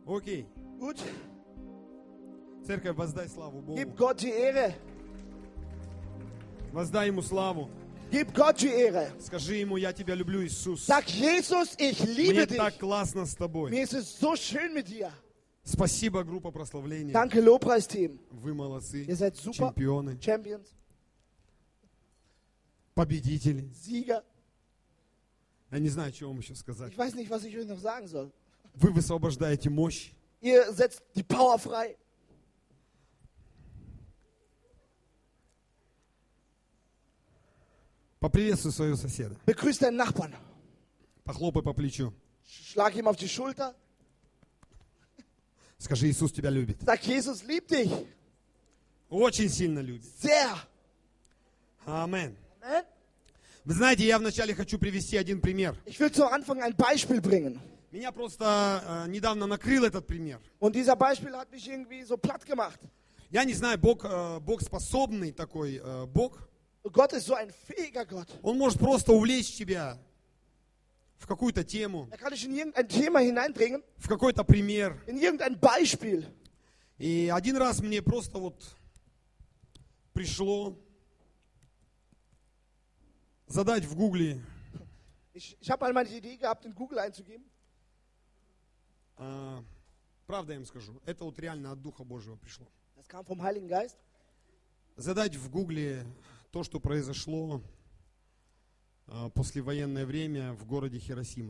Окей. Gut, Церковь, воздай славу Богу. gib Gott die Ehre. Воздай Ему славу. Gib Gott die Ehre. Скажи Ему, я тебя люблю, Иисус. Sag, Jesus, ich liebe Мне dich. так классно с тобой. Mir ist es so schön mit dir. Спасибо, группа прославления. Danke, Lobpreisteam. Вы молодцы. Ihr seid super. Чемпионы. Champions, Победители. Sieger. Я не знаю, что вам еще сказать. Ich weiß nicht, was ich euch noch sagen soll. Вы высвобождаете мощь. Ihr setzt die Power frei. Поприветствуй своего соседа. Begrüß deinen Nachbarn. Похлопай по плечу. Schlag ihm auf die Schulter. Скажи, Иисус тебя любит. Sag, Jesus liebt dich. Очень сильно любит. Sehr. Амен. Amen. Вы знаете, я вначале хочу привести один пример. Ich will zu Anfang ein Beispiel bringen. Меня просто недавно накрыл этот пример. Und dieser Beispiel hat mich irgendwie so platt gemacht. Я не знаю, Бог способный такой Бог. Gott ist so ein fähiger Gott. Он может просто увлечь тебя в какую-то тему, Er kann dich in irgendein Thema hineindringen, в какой-то пример. in irgendein Beispiel. И один раз мне просто вот пришло задать в Гугле Ich habe einmal die Idee gehabt, in Google einzugeben. правда я им скажу, это вот реально от Духа Божьего пришло. Das kam vom Heiligen Geist. Задать в Гугле то, что произошло послевоенное время в городе Хиросима.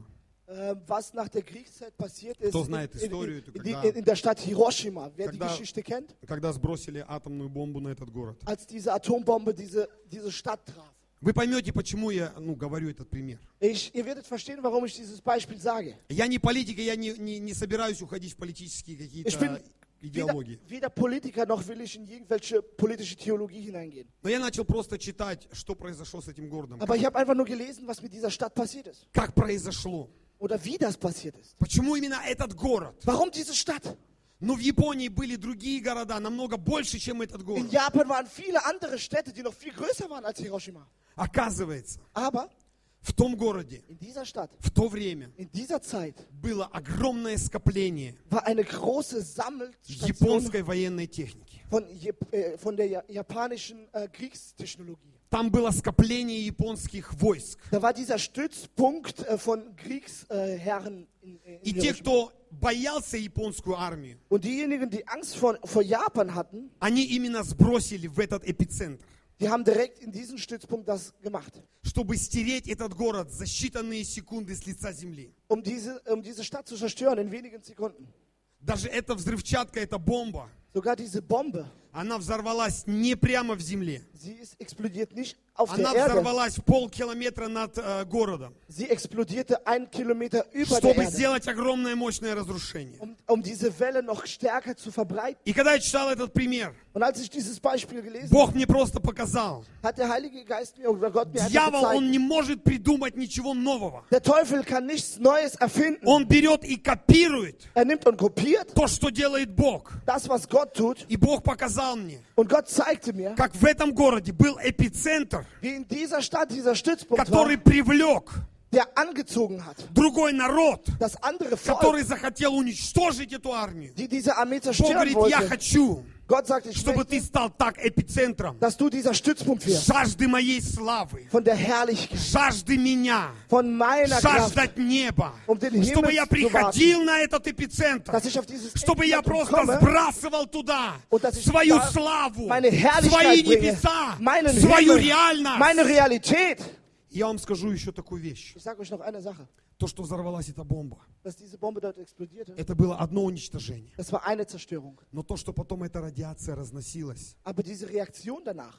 Was nach der Kriegszeit passiert ist Кто знает историю, это когда, in der Stadt Hiroshima. Wer die когда, Geschichte kennt, когда сбросили атомную бомбу на этот город. als diese Atombombe diese Stadt traf. Вы поймете, почему я говорю этот пример. Ihr werdet verstehen, warum ich dieses Beispiel sage. Я не политик, и я не собираюсь уходить в политические Ich bin какие-то идеологии. weder Politiker noch will ich in irgendwelche politische Theologie hineingehen. Но я начал просто читать, что произошло с этим городом. Aber ich habe einfach nur gelesen, was mit dieser Stadt passiert ist. Как произошло. Oder wie das passiert ist. Почему именно этот город? Warum diese Stadt? Ну, в Японии были другие города, намного больше, чем этот In город. Japan waren viele andere Städte, die noch viel größer waren als Hiroshima. Оказывается, Aber в том городе, in dieser Stadt, в то время, in dieser Zeit, было огромное скопление war eine große Sammelstation японской военной техники. von der japanischen Kriegstechnologie. Там было скопление японских войск. Da war dieser Stützpunkt von Kriegsherren in И те, Hiroshima. кто боялся японскую армию, Und diejenigen, die Angst vor Japan hatten, они именно сбросили в этот эпицентр, die haben direkt in diesen Stützpunkt das gemacht. чтобы стереть этот город за считанные секунды с лица земли. Um diese Stadt zu zerstören in wenigen Sekunden. Даже эта взрывчатка, эта бомба, Sogar diese Bombe, она взорвалась не прямо в земле. sie explodiert nicht auf Она der Erde. взорвалась полкилометра над городом, Sie explodierte 1 Kilometer über der чтобы Erde, сделать огромное мощное разрушение. um diese Welle noch stärker zu verbreiten. И когда я читал этот пример, Und als ich dieses Beispiel gelesen Бог мне просто показал, habe, hat der Heilige Geist mir oder Gott mir einfach дьявол, он gezeigt, не может придумать ничего нового. der Teufel kann nichts Neues erfinden. Он берет и копирует Er nimmt und kopiert то, что делает Бог. das, was Gott tut. И Бог показал мне, Und Gott zeigte mir, как в этом городе был эпицентр, wie in dieser Stadt dieser Stützpunkt который war, привлек der angezogen hat. другой народ, Das andere Volk, который захотел уничтожить эту армию. die diese Armee Бог zerstören говорит, я wollte. хочу, Gott sagt, ich чтобы ты möchte, стал так эпицентром dass du dieser Stützpunkt wirst. жажды моей славы, Von der Herrlichkeit, жажды меня, von meiner Kraft, жаждать неба, den чтобы Himmel я zu приходил на этот эпицентр, dass ich auf dieses чтобы я Epizentrum просто komme сбрасывал туда und dass ich свою da славу, meine Herrlichkeit свои bringe, небеса, meinen свою Himmel, реальность. meine Realität. Я вам скажу еще такую вещь. Ich sage euch noch eine Sache, То, что взорвалась эта бомба, dass diese Bombe dort explodierte. это было одно уничтожение. Das war eine Zerstörung. Но то, что потом эта радиация разносилась, Aber diese Reaktion danach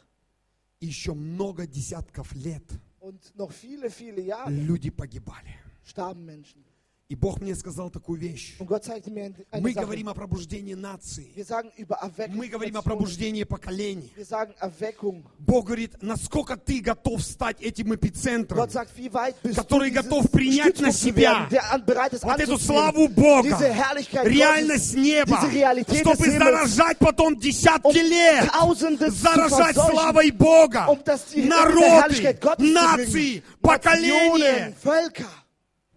еще много десятков лет und noch viele, viele Jahre люди погибали. starben Menschen. И Бог мне сказал такую вещь. Und Gott zeigte mir eine Мы Sache. говорим о пробуждении нации. Wir sagen über Erweckung. Мы говорим о Nationen. пробуждении поколений. Wir sagen Erweckung. Бог говорит, насколько ты готов стать этим эпицентром, Gott sagt, wie weit bist который du готов принять на Stützpunkt zu себя werden, der bereit ist вот эту anzunehmen, славу Бога, diese Herrlichkeit реальность Gottes, неба, diese Realität чтобы des Himmels, заражать потом десятки лет, Tausende zu заражать verseuchen, славой Бога, dass die народы, Herrlichkeit Gottes zu нации, bringen, поколения. Nationen, Völker.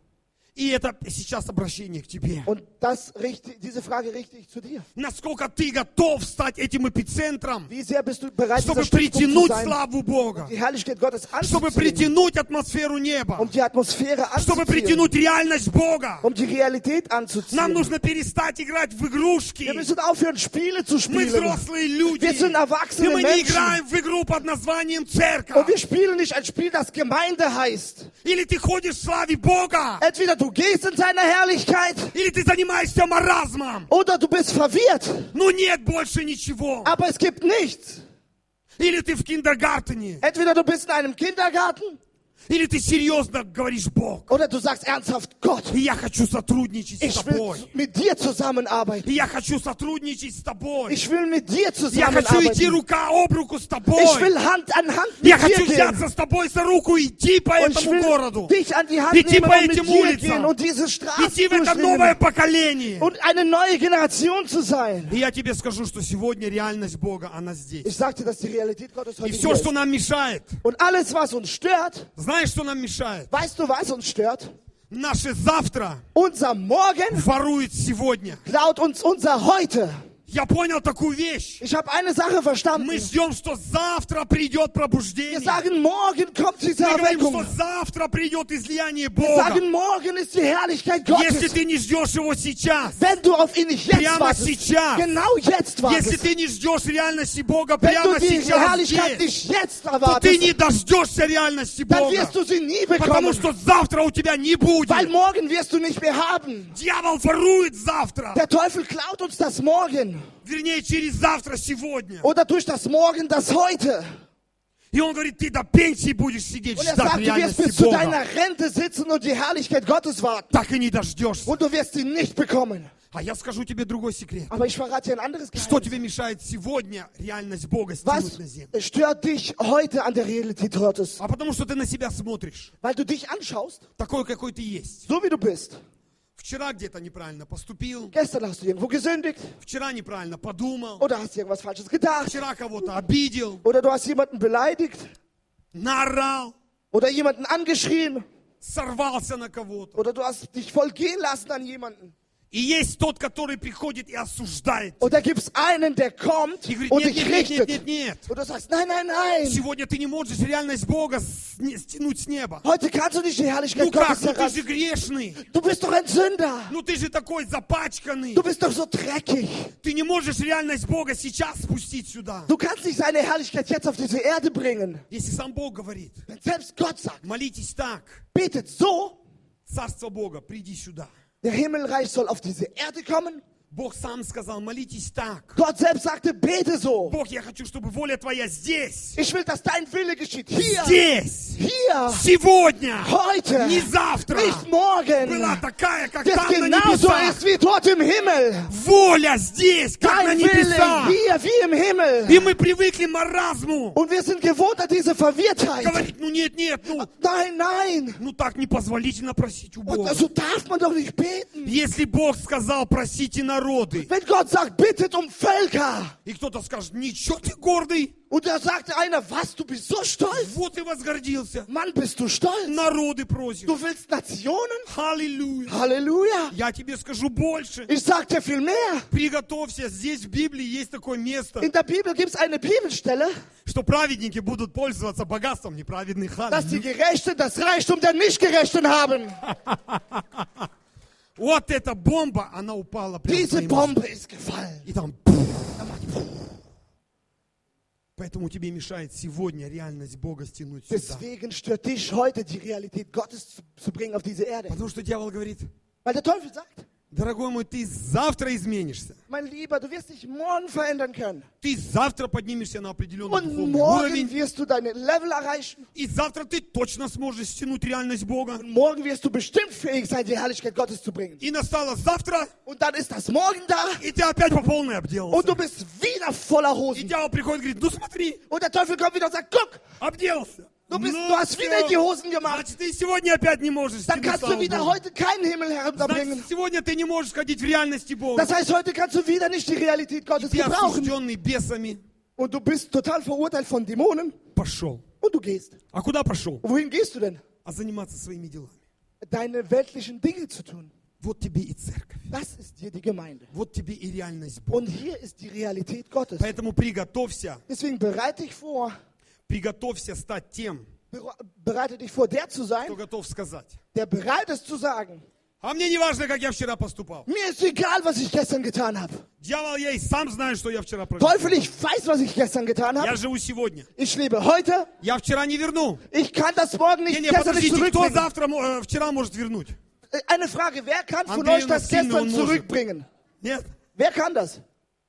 И это сейчас обращение к тебе. Und diese Frage richte ich zu dir. Насколько ты готов стать этим эпицентром, Wie sehr bist du bereit, чтобы dieser Stützpunkt zu притянуть sein, славу Бога, die Herrlichkeit Gottes чтобы anzuziehen, притянуть атмосферу неба, die Atmosphäre чтобы anzuziehen, притянуть реальность Бога. die Realität Нам anzuziehen. нужно перестать играть в игрушки. Wir müssen aufhören, Spiele zu Мы spielen. взрослые люди. Wir sind И erwachsene мы не Menschen. играем в игру под названием церковь. Und wir spielen nicht ein Spiel, das Gemeinde heißt. Или ты ходишь в славе Бога, Entweder du gehst in seiner Herrlichkeit или ты занимаешься маразмом. oder du bist verwirrt. Ну нет больше ничего. Aber es gibt nichts. Или ты в киндергартене, Entweder du bist in einem Kindergarten или ты серьезно говоришь Бог. oder du sagst ernsthaft, Gott, И я хочу сотрудничать с ich will тобой. mit dir zusammenarbeiten. И я хочу сотрудничать с тобой. Ich will mit dir Я хочу идти zusammenarbeiten. рука об руку с Ich тобой. will Hand an Hand Я mit dir хочу gehen. взяться с тобой за руку и идти по Und ich этому городу. will dich an die Hand Идти nehmen по und mit этим dir улицам. gehen und diese Straßen Идти в это новое durchnehmen поколение. und eine neue Generation zu sein. И я тебе скажу, что сегодня реальность Бога, она здесь. Ich sagte, dass die Realität Gottes И heute все, hier что ist. нам mешает, Und alles, was uns stört, знаешь, что нам мешает? weißt du, was uns stört? Наше завтра Unser Morgen ворует сегодня. klaut uns unser Heute. Я понял такую вещь. Ich habe eine Sache verstanden. Мы ждем, что завтра придет Wir пробуждение. sagen, morgen kommt diese Мы говорим, Erweckung. что завтра придет излияние Wir Бога. sagen, morgen ist die Herrlichkeit Если Gottes. ты не ждешь его сейчас, Wenn du auf ihn nicht jetzt Прямо wartest, сейчас. genau jetzt если wartest, ты не ждешь реальности Бога wenn прямо du die сейчас Herrlichkeit здесь, nicht jetzt то ты erwartest, не дождешься реальности dann Бога. wirst du sie nie Потому bekommen. что завтра у тебя не будет. Weil morgen wirst du nicht mehr haben. Дьявол ворует завтра. Der Teufel klaut uns das Morgen. Вернее, через завтра сегодня. Oder durch das Morgen das Heute. И он говорит, ты до пенсии будешь сидеть, Und er ждать sagt, du wirst реальности bis zu Бога. deiner Rente sitzen und die Herrlichkeit Gottes warten. Так и не дождешься. Und du wirst sie nicht bekommen. А я скажу тебе другой секрет. Aber ich verrate dir ein anderes Что Geheimnis. тебе мешает сегодня реальность Бога стянуть на землю? Was stört dich heute an der Realität Gottes? А потому что ты на себя смотришь, Weil du dich anschaust, такой, какой ты есть. so wie du bist. Вчера где-то неправильно поступил, Gestern hast du irgendwo gesündigt вчера неправильно подумал, oder hast irgendwas Falsches gedacht вчера кого-то обидел, oder du hast jemanden beleidigt наорал, oder jemanden angeschrien сорвался на кого-то. oder du hast dich voll gehen lassen an jemanden. И есть тот, который приходит и осуждает. Und da gibt es einen, der kommt И говорит, und нет, dich нет, нет, нет, richtet. нет, нет. Und du sagst, nein, nein, nein. Сегодня ты не можешь реальность Бога стянуть с неба. Heute kannst du nicht die Herrlichkeit Ну как, Gottes ну ты heran. же грешный. Du bist doch ein Sünder. Ну ты же такой запачканный. Du bist doch so dreckig. Ты не можешь реальность Бога сейчас спустить сюда. Du kannst nicht seine Herrlichkeit jetzt auf diese Erde bringen. Если сам Бог говорит, Wenn selbst Gott sagt, молитесь так, betet so, Царство Бога, приди сюда. der Himmelreich soll auf diese Erde kommen. Бог сам сказал, молитесь так. Gott selbst sagte, bete so. Бог, я хочу, чтобы воля Твоя здесь. Ich will, dass dein Wille geschieht. Hier, Здесь. hier, Сегодня. heute, Не завтра. nicht morgen. Была такая, как Das там на genauso небесах. ist wie dort im Himmel. Воля здесь, как на Dein Wille небесах. hier wie im Himmel. И мы привыкли к маразму. Und wir sind gewohnt an diese Verwirrtheit. Говорит, ну нет, нет, ну, Nein, nein. ну так непозволительно просить у Und Бога. so darf man doch nicht beten. Если Бог сказал, просите народы, Wenn Gott sagt, bittet um Völker. и кто-то скажет, ничего ты гордый, Und da sagt einer, was, du bist so stolz? вот и возгордился. Mann, bist du stolz? Народы просишь. Du willst Nationen? Аллилуйя. Halleluja. Я тебе скажу больше. Ich sag dir viel mehr. Приготовься, здесь в Библии есть такое место, In der Bibel gibt es eine Bibelstelle, что праведники будут пользоваться богатством неправедных. dass die Gerechten das Reichtum der Nichtgerechten haben. Вот эта бомба, она упала прямо в Diese твои Bombe ist gefallen. И там... Поэтому тебе мешает сегодня реальность Бога стянуть сюда. Deswegen stört dich heute die Realität Gottes zu bringen auf diese Erde. Потому что дьявол говорит, Weil der Teufel sagt, дорогой мой, ты завтра изменишься. mein Lieber, du wirst dich morgen verändern können. Ты завтра поднимешься на определенный Und духовный morgen уровень. wirst du deine Level erreichen. И завтра ты точно сможешь стянуть реальность Бога. Und morgen wirst du bestimmt fähig sein, die Herrlichkeit Gottes zu bringen. И настало завтра, Und dann ist das Morgen da и ты опять по полной und обделался. du bist wieder voller И Hosen. дьявол приходит и говорит, ну смотри, Und der Teufel kommt wieder und sagt, guck, обделался. du Ну hast wieder in die всё. Hosen gemacht. Значит, ты сегодня опять не можешь Dann стянуть kannst du славу wieder Бога. heute keinen Himmel herunterbringen. Значит, сегодня ты не можешь ходить в реальности Бога. Das heißt, heute kannst du wieder nicht die Realität Gottes Ты gebrauchen. осужденный бесами Und du bist total verurteilt von Dämonen пошел. und du gehst. А куда пошел? Wohin gehst du denn? А заниматься своими делами. deine weltlichen Dinge zu tun. Вот тебе и церковь. Das ist dir die Gemeinde. Вот тебе и реальность Und Бога. hier ist die Realität Gottes. Поэтому приготовься, Deswegen bereite dich vor, стать тем, bereite dich vor, der zu sein, кто готов сказать. der bereit ist zu sagen, А мне не важно, как я вчера поступал. mir ist egal, was ich gestern getan habe. Дьявол, я и сам знаю, что я вчера провел. Teufel, ich weiß, was ich gestern getan Я habe. живу сегодня. Ich lebe heute. Я вчера не верну. Ich kann das morgen nicht, Не, gestern nicht подождите, кто zurückbringen. завтра, вчера может вернуть? Eine Frage, wer kann von Андрей euch das Насильный, gestern он может. zurückbringen? Нет. Wer kann das?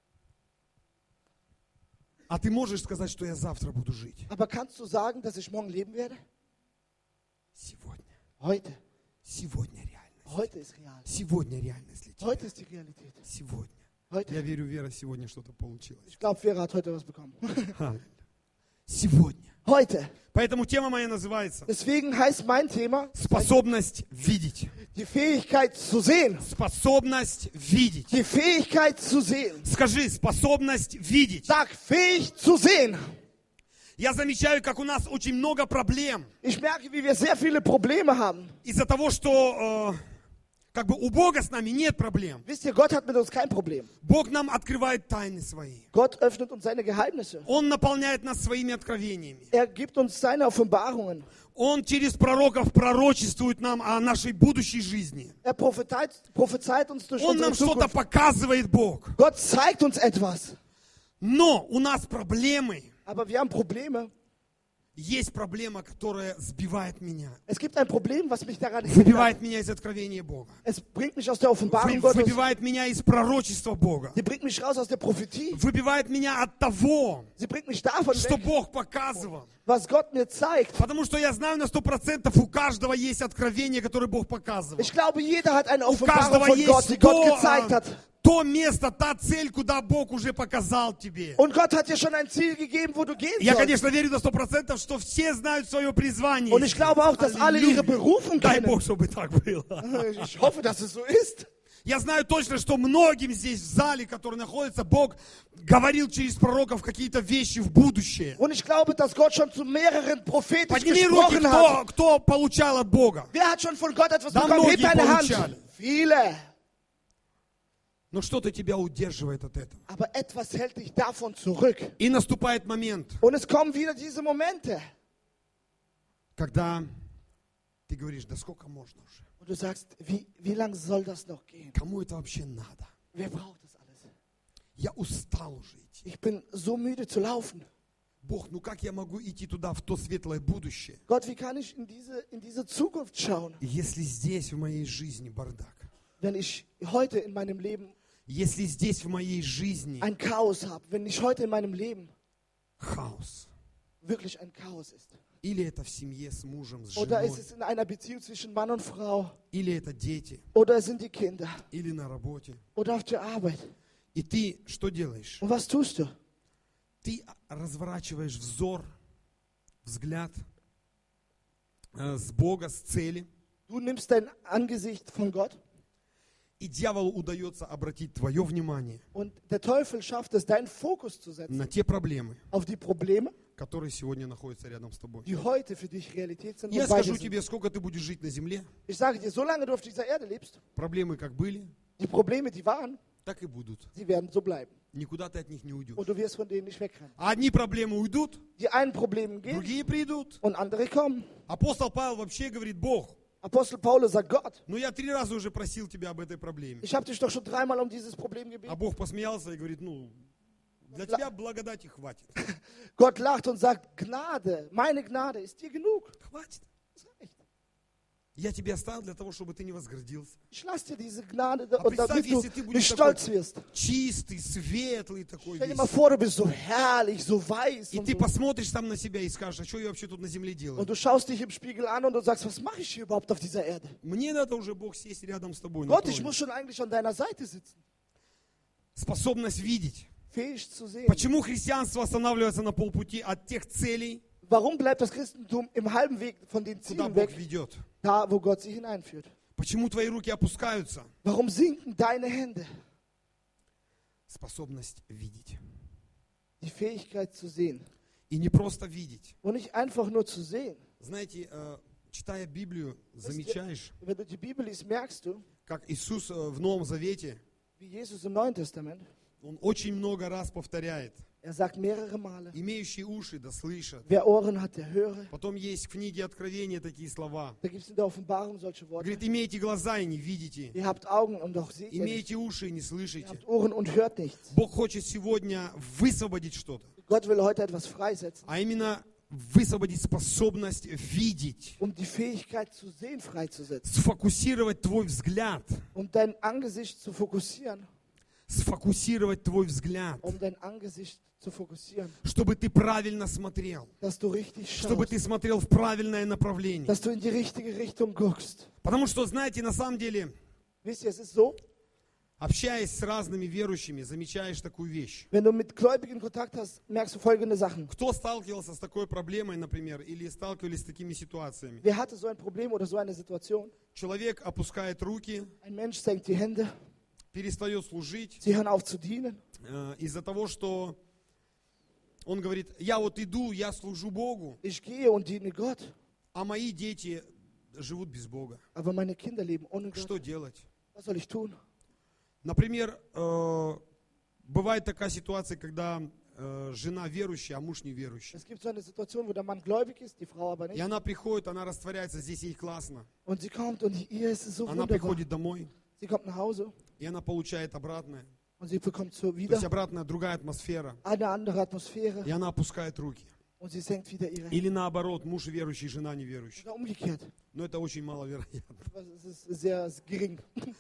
А ты можешь сказать, что я завтра буду жить? Aber kannst du sagen, dass ich morgen leben werde? Сегодня. Heute. Сегодня реальность. Heute ist real. Сегодня реальность для тебя. Heute ist die Realität. Сегодня. Heute. Я верю, Вера, сегодня что-то получилось. Ich glaube, Vera hat heute was bekommen. Сегодня. Heute. Поэтому тема моя называется Deswegen heißt mein Thema «Способность видеть». die Fähigkeit zu sehen. Способность видеть. Die Fähigkeit zu sehen. Скажи, способность видеть. Sag, fähig zu sehen. Я замечаю, как у нас очень много проблем Ich merke, wie wir sehr viele Probleme haben. из-за того, что как бы у Бога с нами нет проблем. Wisst ihr, Gott hat mit uns kein Problem. Бог нам открывает тайны свои. Gott öffnet uns seine Geheimnisse. Он наполняет нас своими откровениями. Er gibt uns seine Offenbarungen. Он через пророков пророчествует нам о нашей будущей жизни. Er prophezeit uns durch Он unsere нам что-то Zukunft. показывает, Бог. Gott zeigt uns etwas. Но у нас проблемы. Aber wir haben Probleme. Есть проблема, которая сбивает меня. Es gibt ein Problem, was mich daran hindert. Выбивает меня из откровения Бога. Es bringt mich aus der Offenbarung Gottes. Выбивает меня из пророчества Бога. Sie bringt mich raus aus der Prophetie. Выбивает меня от того, Sie bringt mich davon что weg, Бог показывал. was Gott mir zeigt. Потому что я знаю на 100%, у каждого есть откровение, которое Бог показывал. Ich glaube, jeder hat eine У Offenbarung каждого von Gott, die есть Gott gezeigt hat. то место, та цель, куда Бог уже показал тебе. Und Gott hat dir schon ein Ziel gegeben, wo du gehen Я, sollst. конечно, верю на 100%, что все знают свое призвание. Und ich glaube auch, dass alle ihre Berufung Дай kennen. Бог, чтобы так было. Ich hoffe, dass es so ist. Я знаю точно, что многим здесь в зале, которые находятся, Бог говорил через пророков какие-то вещи в будущее. Und ich glaube, dass Gott schon zu mehreren prophetisch Подними руки, gesprochen hat. кто получал от Бога. Wer hat schon von Gott etwas Da bekommen? Heb многие deine получали. Hand. Viele. Но что-то тебя удерживает от этого. Aber etwas hält dich davon zurück. И наступает момент, Und es kommen wieder diese Momente. когда ты говоришь, да сколько можно уже? Und du sagst, wie lang soll das noch gehen? Кому это вообще надо? Wer braucht das alles? Я устал уже идти. Ich bin so müde zu laufen. Бог, ну как я могу идти туда, в то светлое будущее, Gott, wie kann ich in diese Zukunft schauen, если здесь в моей жизни бардак? wenn ich heute in meinem Leben Если здесь в моей жизни ein Chaos habe, wenn ich heute in meinem Leben хаос? wirklich ein Chaos ist? Или это в семье с мужем, с Oder ist женой? es in einer Beziehung zwischen Mann und Frau? Или это дети? Oder es sind die Kinder? Или на работе? Oder auf der Arbeit? И ты что делаешь? Und was tust du? Ты разворачиваешь взгляд с Бога, с цели. Du nimmst dein Angesicht von Gott И дьяволу удается обратить твое внимание und der Teufel schafft es, deinen Fokus zu setzen на те проблемы, auf die Probleme, которые сегодня находятся рядом с тобой. die heute für dich Realität sind Я und bei dir скажу sind. тебе, сколько ты будешь жить на земле, Ich sage dir, solange du auf dieser Erde lebst, проблемы как были, die Probleme, die waren, так и будут. sie werden so bleiben. Никуда ты от них не уйдешь. Und du wirst von denen nicht wegrennen. Одни проблемы уйдут, Die einen Probleme gehen другие придут. und andere kommen. Апостол Павел вообще говорит, Бог, Apostel Paulus sagt, Gott, ну я 3 раза уже просил тебя об этой проблеме. ich habe dich doch schon 3-mal um dieses Problem А gebeten. Бог посмеялся и говорит, ну, для тебя благодати хватит. Gott lacht und sagt, Gnade, meine Gnade ist dir genug. Хватит. Das reicht. Я тебя оставил для того, чтобы ты не возгордился. Ich lasse dir diese Gnade, Aber und damit du если ты будешь nicht stolz wirst. Чистый, светлый такой Stell dir весь. mal vor, du bist so herrlich, so weiß. И Und, ты so. посмотришь там на себя и скажешь, а что я вообще тут на земле делаю? Und du schaust dich im Spiegel an und du sagst, was mache ich hier überhaupt auf dieser Erde? Мне надо уже, Бог, сесть рядом с тобой. на Gott, ich троне. muss schon eigentlich an deiner Seite sitzen. Способность видеть. Fähig zu sehen. Почему христианство останавливается на полпути от тех целей, Warum bleibt das Christentum im halben Weg von den куда Zielen Бог weg, ведет? da wo Gott sie hineinführt? Почему твои руки опускаются? Warum sinken deine Hände? Способность видеть. Die Fähigkeit zu sehen. И не просто видеть. Und nicht einfach nur zu sehen. Знаете, читая Библию, замечаешь, Wenn du die Bibel liest, merkst du, как Иисус в Новом Завете, wie Jesus im Neuen Testament, Он очень много раз повторяет: sagt mehrere Male, имеющие уши да слышат. wer Ohren hat, der höre. Потом есть в книге Откровения такие слова. Da gibt es in der Offenbarung solche Worte. Говорит, имейте глаза и не видите, Ihr habt Augen und doch seht ihr nicht. имейте уши и не Ihr слышите. habt Ohren und hört nichts. Бог хочет сегодня высвободить что-то, Gott will heute etwas freisetzen, а именно высвободить способность видеть, die Fähigkeit zu sehen freizusetzen, сфокусировать твой взгляд, dein Angesicht zu fokussieren, сфокусировать твой взгляд, dein Angesicht zu fokussieren, чтобы ты правильно смотрел, dass du richtig чтобы schaust, ты смотрел в правильное направление. dass du in die richtige Richtung guckst. Потому что, знаете, на самом деле, Wisst ihr, es ist so, общаясь с разными верующими, замечаешь такую вещь. wenn du mit Gläubigen Kontakt hast, merkst du folgende Sachen. Кто сталкивался с такой проблемой, например, или сталкивались с такими ситуациями? Wer hatte so ein Problem oder so eine Situation? Человек опускает руки, Ein Mensch senkt die Hände, перестает служить sie hören auf zu dienen, из-за того, что он говорит: я вот иду, я служу Богу, ich gehe und diene Gott, а мои дети живут без Бога. aber meine Kinder leben ohne Gott. Что делать? Was soll ich tun? Например, бывает такая ситуация, когда жена верующая, а муж неверующий. Es gibt so eine Situation, wo der Mann gläubig ist, die Frau aber И nicht. она приходит, она растворяется, здесь ей классно. Und sie kommt und ihr ist es so Она wunderbar. приходит домой, Sie kommt nach Hause и она получает обратное. und sie bekommt so То есть wieder обратная другая атмосфера. eine andere Atmosphäre И она опускает руки. und sie senkt wieder ihre Hände. Или наоборот, муж верующий, жена неверующая. Oder umgekehrt. Но это очень маловероятно. Es ist sehr gering.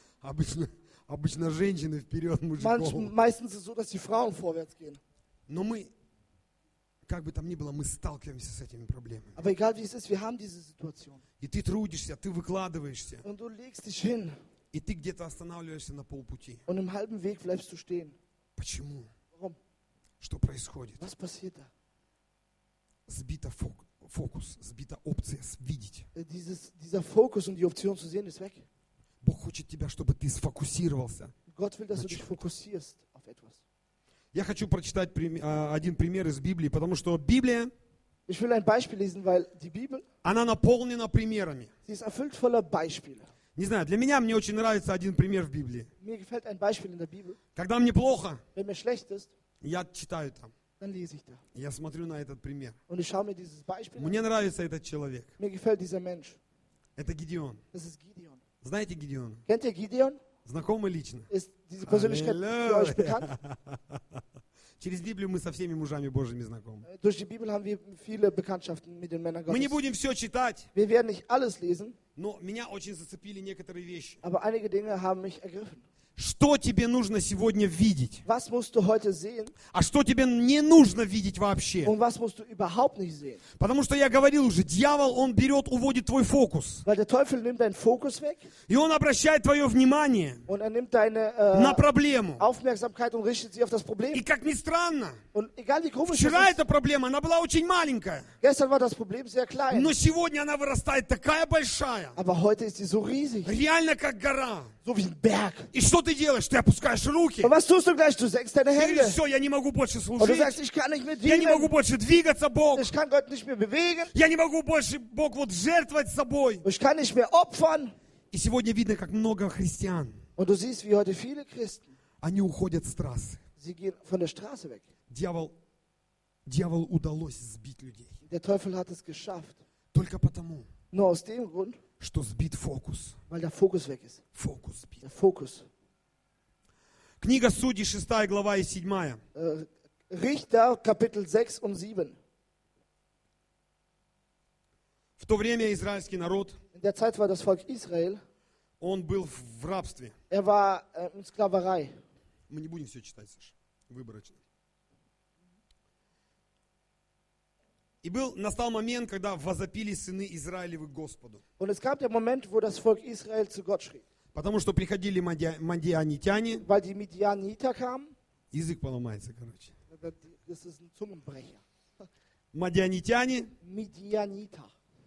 Обычно женщины вперед мужиков. Meistens ist es so, dass die Frauen vorwärts gehen. Но мы, как бы там ни было, мы stалкиваемся с этими проблемами. Aber egal wie es ist, wir haben diese Situation. И ты трудишься, ты выкладываешься. Und du legst dich hin И ты где-то останавливаешься на полпути. und im halben Weg bleibst du stehen. Почему? Warum? Что происходит? Was passiert da? Сбита фокус, сбита опция видеть. Dieser Fokus und die Option zu sehen ist weg. Бог хочет тебя, чтобы ты сфокусировался. Gott will, dass du dich fokussierst auf etwas. Я хочу прочитать один пример из Библии, потому что Библия, Ich will ein Beispiel lesen, weil die Bibel, она наполнена примерами. sie ist erfüllt voller Beispiele. Не знаю, для меня, мне очень нравится один пример в Библии. Mir gefällt ein Beispiel in der Bibel. Когда мне плохо, Wenn mir schlecht ist, я читаю там, dann lese ich da. я смотрю на этот пример. Und ich schaue mir dieses Beispiel an. Мне нравится этот человек. Mir gefällt dieser Mensch. Это Гидеон. Das ist Gideon. Знаете Гидеона? Kennt ihr Gideon? Знакомый лично? Ist diese Persönlichkeit für euch bekannt? Через Библию мы со всеми мужами Божьими знакомы. Durch die Bibel haben wir viele Bekanntschaften mit den Männern Мы не Gottes. будем все читать, Wir werden nicht alles lesen, но меня очень зацепили некоторые вещи. aber einige Dinge haben mich ergriffen. Что тебе нужно сегодня видеть? Was musst du heute sehen А что тебе не нужно видеть вообще? und was musst du überhaupt nicht sehen? Потому что я говорил уже, дьявол, он берет, уводит твой фокус. Weil der Teufel nimmt deinen Fokus weg И он обращает твое внимание und er nimmt deine на проблему. Aufmerksamkeit und richtet sie auf das И Problem. как ни странно, Und egal wie komisch вчера es эта проблема, она была очень маленькая. ist, gestern war das Problem sehr klein, Но сегодня она вырастает такая большая. aber heute ist sie so riesig, Реально как гора. so wie ein Berg. И что ты делаешь? Ты опускаешь руки. Und was tust du gleich? Du senkst deine Ты говоришь, Hände все, я не могу больше und du sagst, служить. ich kann nicht mehr Я не могу dienen, больше двигаться, Бог. ich kann Gott nicht mehr bewegen, Я не могу больше, Бог, вот жертвовать собой. ich kann nicht mehr opfern. И сегодня видно, как много христиан, Und du siehst, wie heute viele Christen, они уходят с трассы. sie gehen von der Straße weg. Дьяволу удалось сбить людей. Der Teufel hat es geschafft. Только потому, Nur aus dem Grund, что сбит фокус. weil der Fokus weg ist. Фокус сбит. Der Fokus. Книга Судей, 6 глава и 7. Richter, Kapitel 6 und 7. В то время израильский народ, In der Zeit war das Volk Israel, он был в рабстве. er war in Sklaverei. Мы не будем все читать, Саша, выборочно. И настал момент, когда возопили сыны Израилевы к Господу. Und es gab der Moment, wo das Volk Israel zu Gott schrie. Потому что приходили мадианитяне. Weil die Midianiter kamen, Язык поломается, короче. das ist ein Zungenbrecher. Мадианитяне Midianiter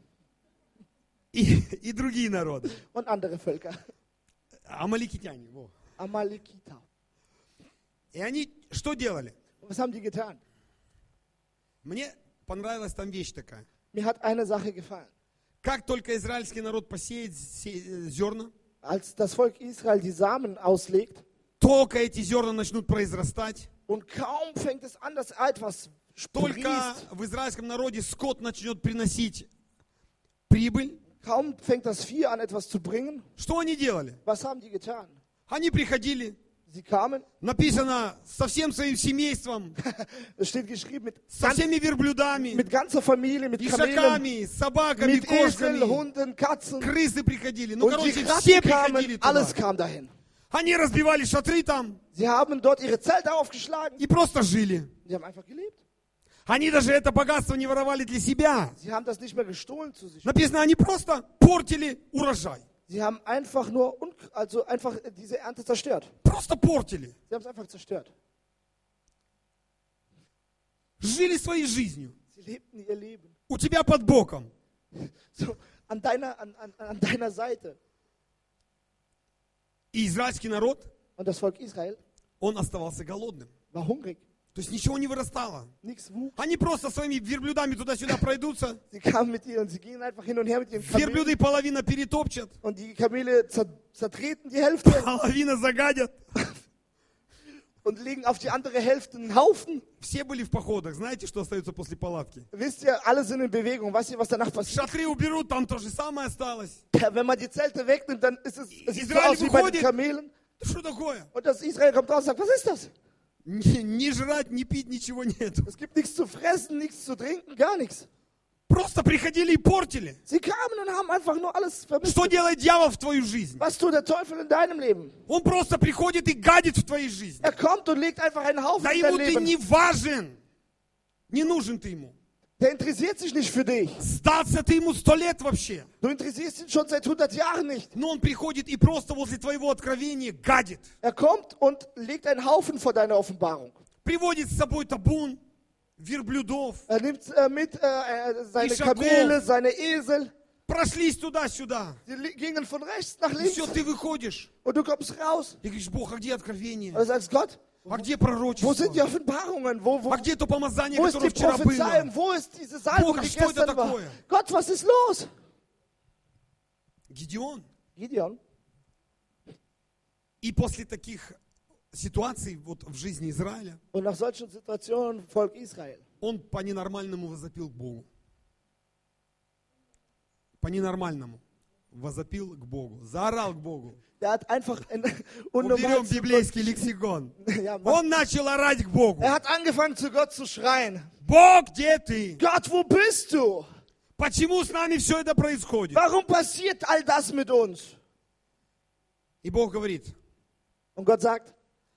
и другие народы. und andere Völker. Амаликитяне. Во. Amalekiter. И они что делали? Und was haben die getan? Мне понравилась там вещь такая. Mir hat eine Sache gefallen. Как только израильский народ посеет зерна, Als das Volk Israel die Samen auslegt только эти зерна начнут произрастать. und kaum fängt es an, dass etwas Только sprießt, в израильском народе скот начнет приносить прибыль. kaum fängt das Vieh an, etwas zu bringen. Что они делали? Was haben die getan? Они приходили, Sie kamen, написано, со всем своим семейством, es steht geschrieben, со всеми верблюдами, mit ganzer Familie, mit Kamelen, ишаками, собаками, mit Eseln, кошками, Hunden, Katzen. крысы приходили. Ну, Und die короче, все Ratten приходили kamen, туда. alles kam dahin. Они разбивали шатры там Sie haben dort ihre Zelte aufgeschlagen. и просто жили. Sie haben einfach gelebt. Они даже это богатство не воровали для себя. Sie haben das nicht mehr gestohlen zu sich. Написано, они просто портили урожай. Sie haben einfach nur, einfach diese Ernte zerstört. Просто портили. Sie haben es einfach zerstört. Жили своей жизнью. Sie lebten ihr Leben. У тебя под боком. So, an deiner Seite. И израильский народ, Und das Volk Israel он оставался голодным. war hungrig. То есть ничего не вырастало. Nichts wuchs. Они просто своими верблюдами туда-сюда пройдутся. Sie kamen mit ihr und sie gingen einfach hin und her mit ihren Kamelen. Верблюды половина перетопчат, Und die Kamele zertreten die Hälfte половина загадят. und legen auf die andere Hälfte einen Haufen. Все были в походах. Знаете, что остается после палатки? Wisst ihr, alle sind in Bewegung. Weißt ihr, was danach passiert? Шатры уберут, там то же самое осталось. Wenn man die Zelte wegnimmt, dann ist es sieht so Israel aus wie bei den выходит. Kamelen. Что такое? Und das Israel kommt raus und sagt, was ist das? Ни жрать, ни пить, ничего нет. Es gibt nichts zu fressen, nichts zu trinken, gar nichts. Просто приходили и портили. Sie kamen und haben einfach nur alles vermisst. Что делает дьявол в твою жизнь? Was tut der Teufel in deinem Leben? Он просто приходит и гадит в твоей жизни. Er kommt und legt einfach einen Haufen Да in dein ему ты Leben. не важен. Не нужен ты ему. Der interessiert sich nicht für dich. Сдаться ты ему 100 лет вообще. Du interessierst ihn schon seit 100 Jahren nicht. Но он приходит и просто возле твоего откровения гадит. Er kommt und legt einen Haufen vor deine Offenbarung. Приводит с собой табун верблюдов. Er nimmt mit seine Ишаков. Kamele, seine Esel. Прошлись туда-сюда. Die gingen von rechts nach И links. все, ты выходишь. Und du kommst raus. И говоришь, Бог, а где откровение? Und du sagst, Gott, А где wo пророчество? sind die Offenbarungen? Wo А где то помазание, ist которое die вчера было? Prophezeiung? Wo ist diese Salbung, Бог, а die что это gestern war? такое? Gott, was ist los? Гедеон. Gideon. И после таких ситуаций вот в жизни Израиля, Und nach solchen Situationen Volk Israel. он по-ненормальному возопил к Богу. По-ненормальному возопил к Богу. Заорал к Богу. Der hat einfach Уберем библейский лексикон. Ja, Он начал орать к Богу. er hat angefangen zu Gott zu schreien. Бог, где ты? Gott, wo bist du? Почему с нами все это происходит? Warum passiert all das mit uns? И Бог говорит, Und Gott sagt,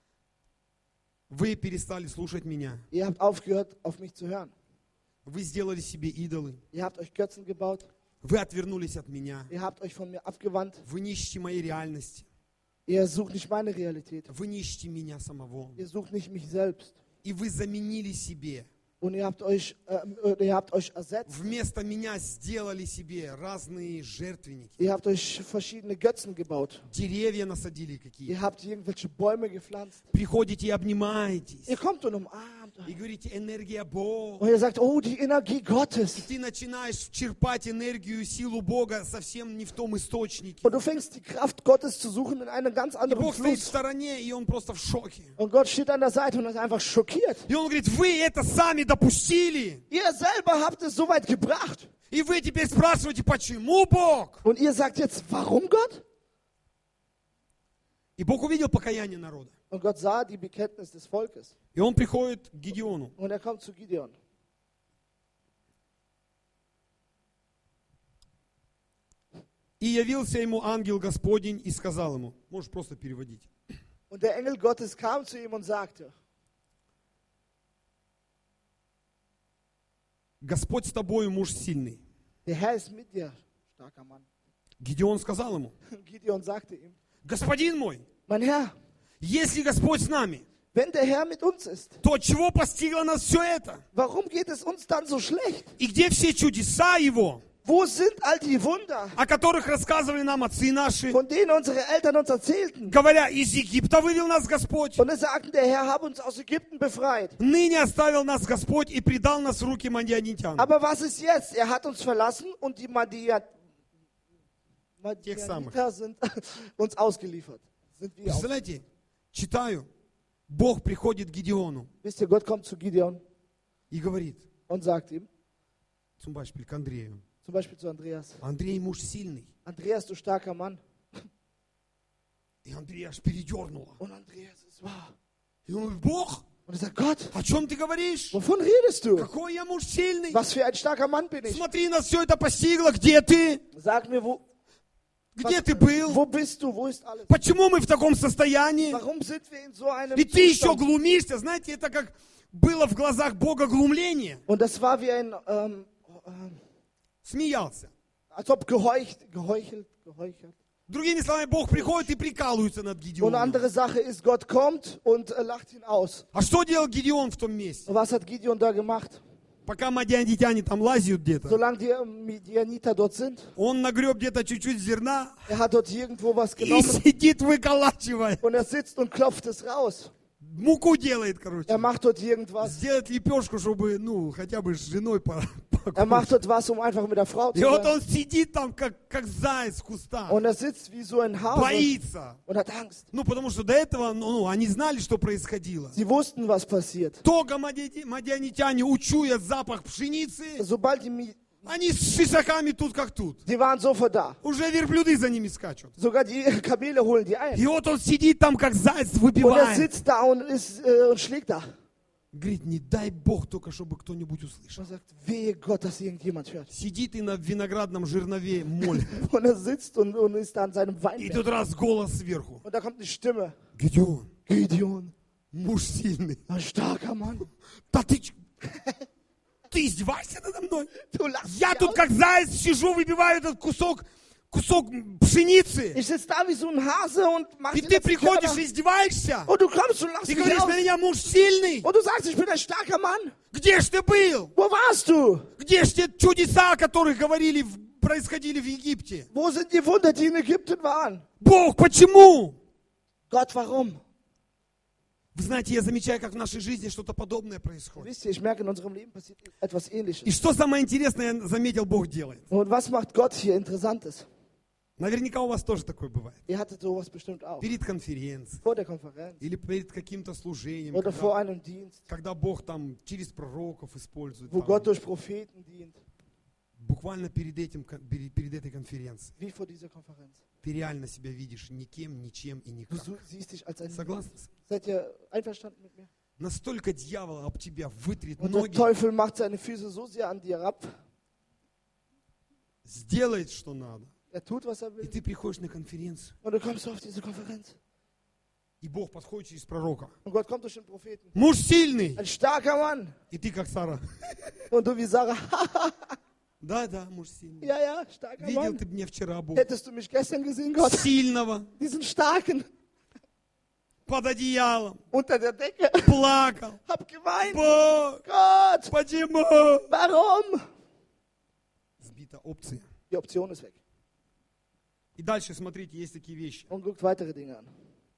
вы перестали слушать меня. ihr habt aufgehört, auf mich zu hören. Вы сделали себе идолы. Ihr habt euch Götzen gebaut. Вы отвернулись от меня. Ihr habt euch von mir abgewandt. Вы не ищете моей реальности. Ihr sucht nicht meine Realität. Вы не ищете меня самого. Ihr sucht nicht mich selbst. И вы заменили себе. Und ihr habt euch ersetzt. Вместо меня сделали себе разные жертвенники. Ihr habt euch verschiedene Götzen gebaut. Деревья насадили какие-то. Ihr habt irgendwelche Bäume gepflanzt. Приходите и обнимаетесь. Ihr kommt und umarmt И euch. говорите, энергия Бога. Und ihr sagt, oh, die Energie Gottes. Ты начинаешь черпать энергию и силу Бога совсем не в том источнике. Und du fängst die Kraft Gottes zu suchen in einem ganz И anderen Бог стоит в Fluss. стороне, и Он просто в шоке. Und Gott steht an der Seite und ist einfach schockiert. И Он говорит, вы это сами допустили. Ihr selber habt es so weit gebracht. И вы теперь спрашиваете, почему Бог? Und ihr sagt jetzt, warum Gott? И Бог увидел покаяние народа. Und Gott sah die Bekenntnis des Volkes. И Он приходит к Гедеону. Und er kommt zu Gideon. И явился ему ангел Господень и сказал ему, можешь просто переводить. Und der Engel Gottes kam zu ihm und sagte, Господь с тобою, муж сильный. der Herr ist mit dir, starker Mann. Гедеон сказал ему, Gideon sagte ihm, господин мой, mein Herr, если Господь с нами, wenn der Herr mit uns ist, то от чего постигло нас все это? warum geht es uns dann so schlecht? И где все чудеса Его, Wo sind all die Wunder, о которых рассказывали нам отцы наши, von denen unsere Eltern uns erzählten? говоря, из Египта вывел нас Господь, Und es sagten, der Herr habe uns aus Ägypten befreit. ныне оставил нас Господь и предал нас в руки мадианитян. Aber was ist jetzt? Er hat uns verlassen und die Тех самых. Madianiter sind uns ausgeliefert. Sind wir auch. Представляете, читаю, Бог приходит к Гедеону Wisst ihr, Gott kommt zu Gideon и говорит, und sagt ihm, zum Beispiel к Андрею, zum Beispiel zu Andreas, Андрей муж сильный. Andreas, du starker Mann. И Андрей аж передернуло. Und Andreas ist wahr. И он говорит, Бог, Und er sagt, Gott, о чем ты говоришь? wovon redest du? Какой я муж сильный? Was für ein starker Mann bin ich? Смотри, нас все это постигло. Где ты? Sag mir, Где ты был? wo bist du? Wo ist alles? Почему мы в таком состоянии? Warum sind wir in so einem И ты еще Zustand? глумишься. Знаете, это как было в глазах Бога глумление. Und das war wie ein, Смеялся. als ob geheuchelt. Другими словами, Бог приходит и прикалывается над Und eine Гедеоном. andere Sache ist, Gott kommt und lacht ihn aus. А что делал Гедеон в том месте? Und was hat Gideon da gemacht? Пока мадианитяне там лазят где-то, Solange die Midianiter dort sind, он нагреб где-то чуть-чуть зерна hat dort irgendwo was и genommen сидит выколачивая. und sitzt und klopft es raus. Муку делает, короче. Macht dort irgendwas. Сделать лепешку, чтобы, хотя бы с женой Macht dort was, um einfach mit der Frau zu И вот sein. он сидит там, как заяц в кустах. Und sitzt wie so ein Hase Боится. und hat Angst. Потому что до этого, они знали, что происходило. Sie wussten, was passiert. Только мадианитяне, учуя запах пшеницы, Sobald die они с шишаками тут как тут. Die waren sofort da. Уже верблюды за ними скачут. Sogar die Kamele holen die ein. И вот он сидит там, как заяц, Und выпивает. sitzt da und schlägt da. Говорит, не дай Бог только, чтобы кто-нибудь услышал. Und sagt, wehe Gott, dass irgendjemand hört. Сидит и на виноградном жернове молит. Und sitzt und ist da an seinem И Weinberg. тут раз голос сверху. Und da kommt eine Stimme. Гедеон, Gideon, муж сильный. ein starker Mann. Да ты издеваешься надо мной? Du lachst Я mich тут aus. как заяц сижу, выпиваю этот кусок пшеницы. Ich sitze da wie so ein Hase und mach И den ты letzten приходишь Körner. и издеваешься. Und du kommst und lachst И mich говоришь, aus. на меня муж сильный. Und du sagst, ich bin ein starker Mann. Где ж ты был? Wo warst du? Где ж те чудеса, о которых говорили, происходили в Египте? Wo sind die Wunder, die in Ägypten waren? Бог, почему? Gott, warum? Вы знаете, я замечаю, как в нашей жизни что-то подобное происходит. Wisst ihr, ich merke, in unserem Leben passiert etwas И Ähnliches. что самое интересное, я заметил, Бог делает. Und was macht Gott hier Interessantes? Наверняка у вас тоже такое бывает. Ihr hattet sowas bestimmt auch. Перед конференцией. Vor der Konferenz Или перед каким-то служением. oder vor einem Dienst, Когда Бог там через пророков использует. wo там, Gott durch Propheten dient, буквально перед этой конференцией. wie vor dieser Konferenz. Ты реально себя видишь никем, ничем и Du никак. siehst dich als ein... Согласны? Seid ihr einverstanden mit mir? Настолько дьявол об тебя вытрет Und der ноги, Teufel macht seine Füße so sehr an dir ab, сделает, что надо. er tut, was er И will, ты приходишь на конференцию, und du kommst auf diese Konferenz. и Бог подходит через пророка. Und Gott kommt durch den Propheten. Муж сильный. Ein starker Mann. И ты как Сара. Und du wie Sarah, Да, муж сильный. ja, starker Видел Mann. ты меня вчера, Бог. Hättest du mich gestern gesehen, Gott? Сильного, Diesen starken, под одеялом, unter der Decke. плакал. Hab geweint. Бог, Gott, почему? warum? Сбита опция. Die Option ist weg. И дальше, смотрите, есть такие вещи. Und guckt weitere Dinge an.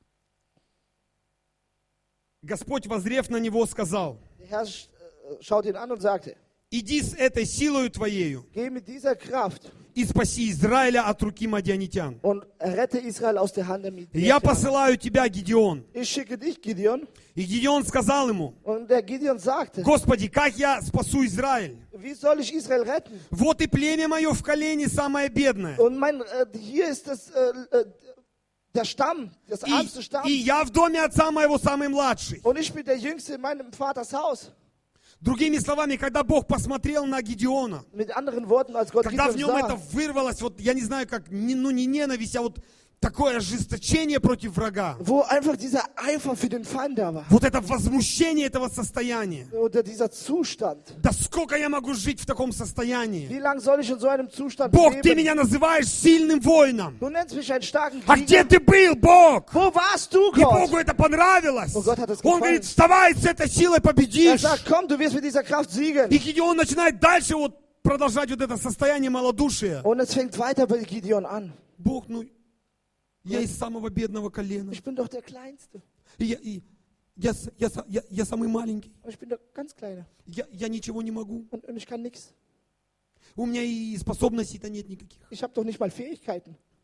Господь, воззрев на него, сказал, Der Herr schaut ihn an und sagte, иди с этой силою твоею geh mit dieser Kraft и спаси Израиля от руки мадианитян. und rette Israel aus der Hand der Я Midianiter. посылаю тебя, Гедеон. Ich schicke dich, Gideon. И Гедеон сказал ему, Und der Gideon sagte, Господи, как я спасу Израиль? wie soll ich Israel retten? Вот и племя мое в колене самое бедное. Und hier ist der Stamm, das ärmste Stamm. И я в доме отца моего самый младший. Und ich bin der Jüngste in meinem Vaters Haus. Другими словами, когда Бог посмотрел на Гедеона, Mit anderen Worten, als Gott когда в Gideon нем это sah, вырвалось, вот я не знаю как, не ненависть, а вот такое ожесточение против врага. wo einfach dieser Eifer für den Feind da war. Вот это возмущение этого состояния. Oder dieser Zustand. Да сколько я могу жить в таком состоянии? Wie lange soll ich in so einem Zustand Бог, ты leben? меня называешь сильным воином. Du nennst mich einen starken А где Krieger. ты был, Бог? Wo warst du, И Gott? Богу это понравилось. Oh Gott hat es Он gefallen. говорит, вставай, с этой силой Er победишь. sagt, komm, du wirst mit dieser Kraft siegen. И Гедеон начинает дальше вот продолжать вот это состояние малодушия. Und es fängt weiter bei Gideon an. Бог, я из самого бедного колена. Ich bin doch der Kleinste. И я самый маленький. Und ich bin der ganz Kleine. Я ничего не могу. Und ich kann nichts. У меня и способностей-то нет никаких. Ich habe doch nicht mal Fähigkeiten.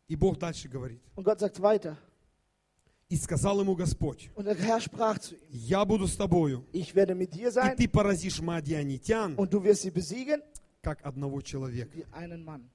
И Бог дальше говорит. Und Gott sagt weiter. И сказал ему Господь: Und der Herr sprach zu ihm, я буду с тобою, ich werde mit dir и sein ты поразишь мадианитян, und du wirst sie besiegen как одного человека. wie einen Mann.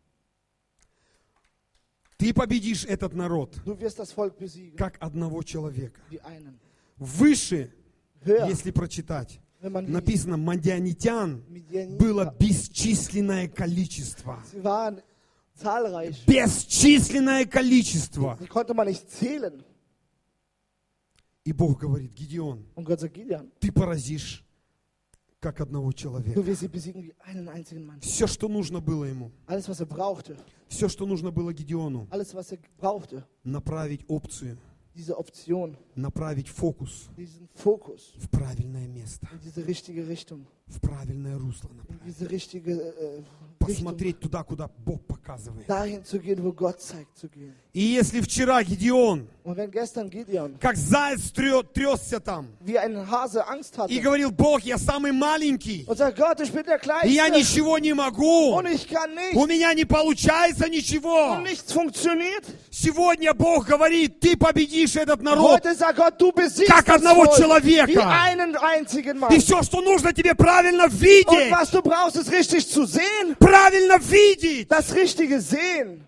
Ты победишь этот народ, Du wirst das Volk besiegen как одного человека. wie einen. Выше, Höher, если прочитать, wenn man liest, написано, мадианитян Midianiter, было бесчисленное количество. sie waren zahlreich. Бесчисленное количество. Die konnte man nicht zählen. И Бог говорит: Гидеон, Und Gott sagt, Gideon, ты поразишь, как одного du человека. wirst sie besiegen wie einen einzigen Mann. Все, что нужно было ему, Alles, was brauchte, все, что нужно было Гидеону, alles, was brauchte, направить опцию, diese Option, направить фокус diesen Fokus в правильное место, in diese richtige Richtung, в правильное русло in направить. diese richtige Richtung, Посмотреть туда, куда Бог показывает. dahin zu gehen, wo Gott zeigt zu gehen. И если вчера Гидеон, Und wenn gestern Gideon как заяц тресся там, wie ein Hase Angst hatte и говорил: Бог, я самый маленький, und sagt, Gott, ich bin der и я Kleinste ничего не могу, und ich kann у nicht меня не получается ничего. und nichts funktioniert. Сегодня Бог говорит: ты победишь этот народ, Heute sagt Gott, du besiegst как das одного Volk wie человека. einen einzigen Mann. И все, что нужно тебе правильно Und видеть, was du brauchst, ist richtig zu sehen, правильно видеть. das richtige Sehen.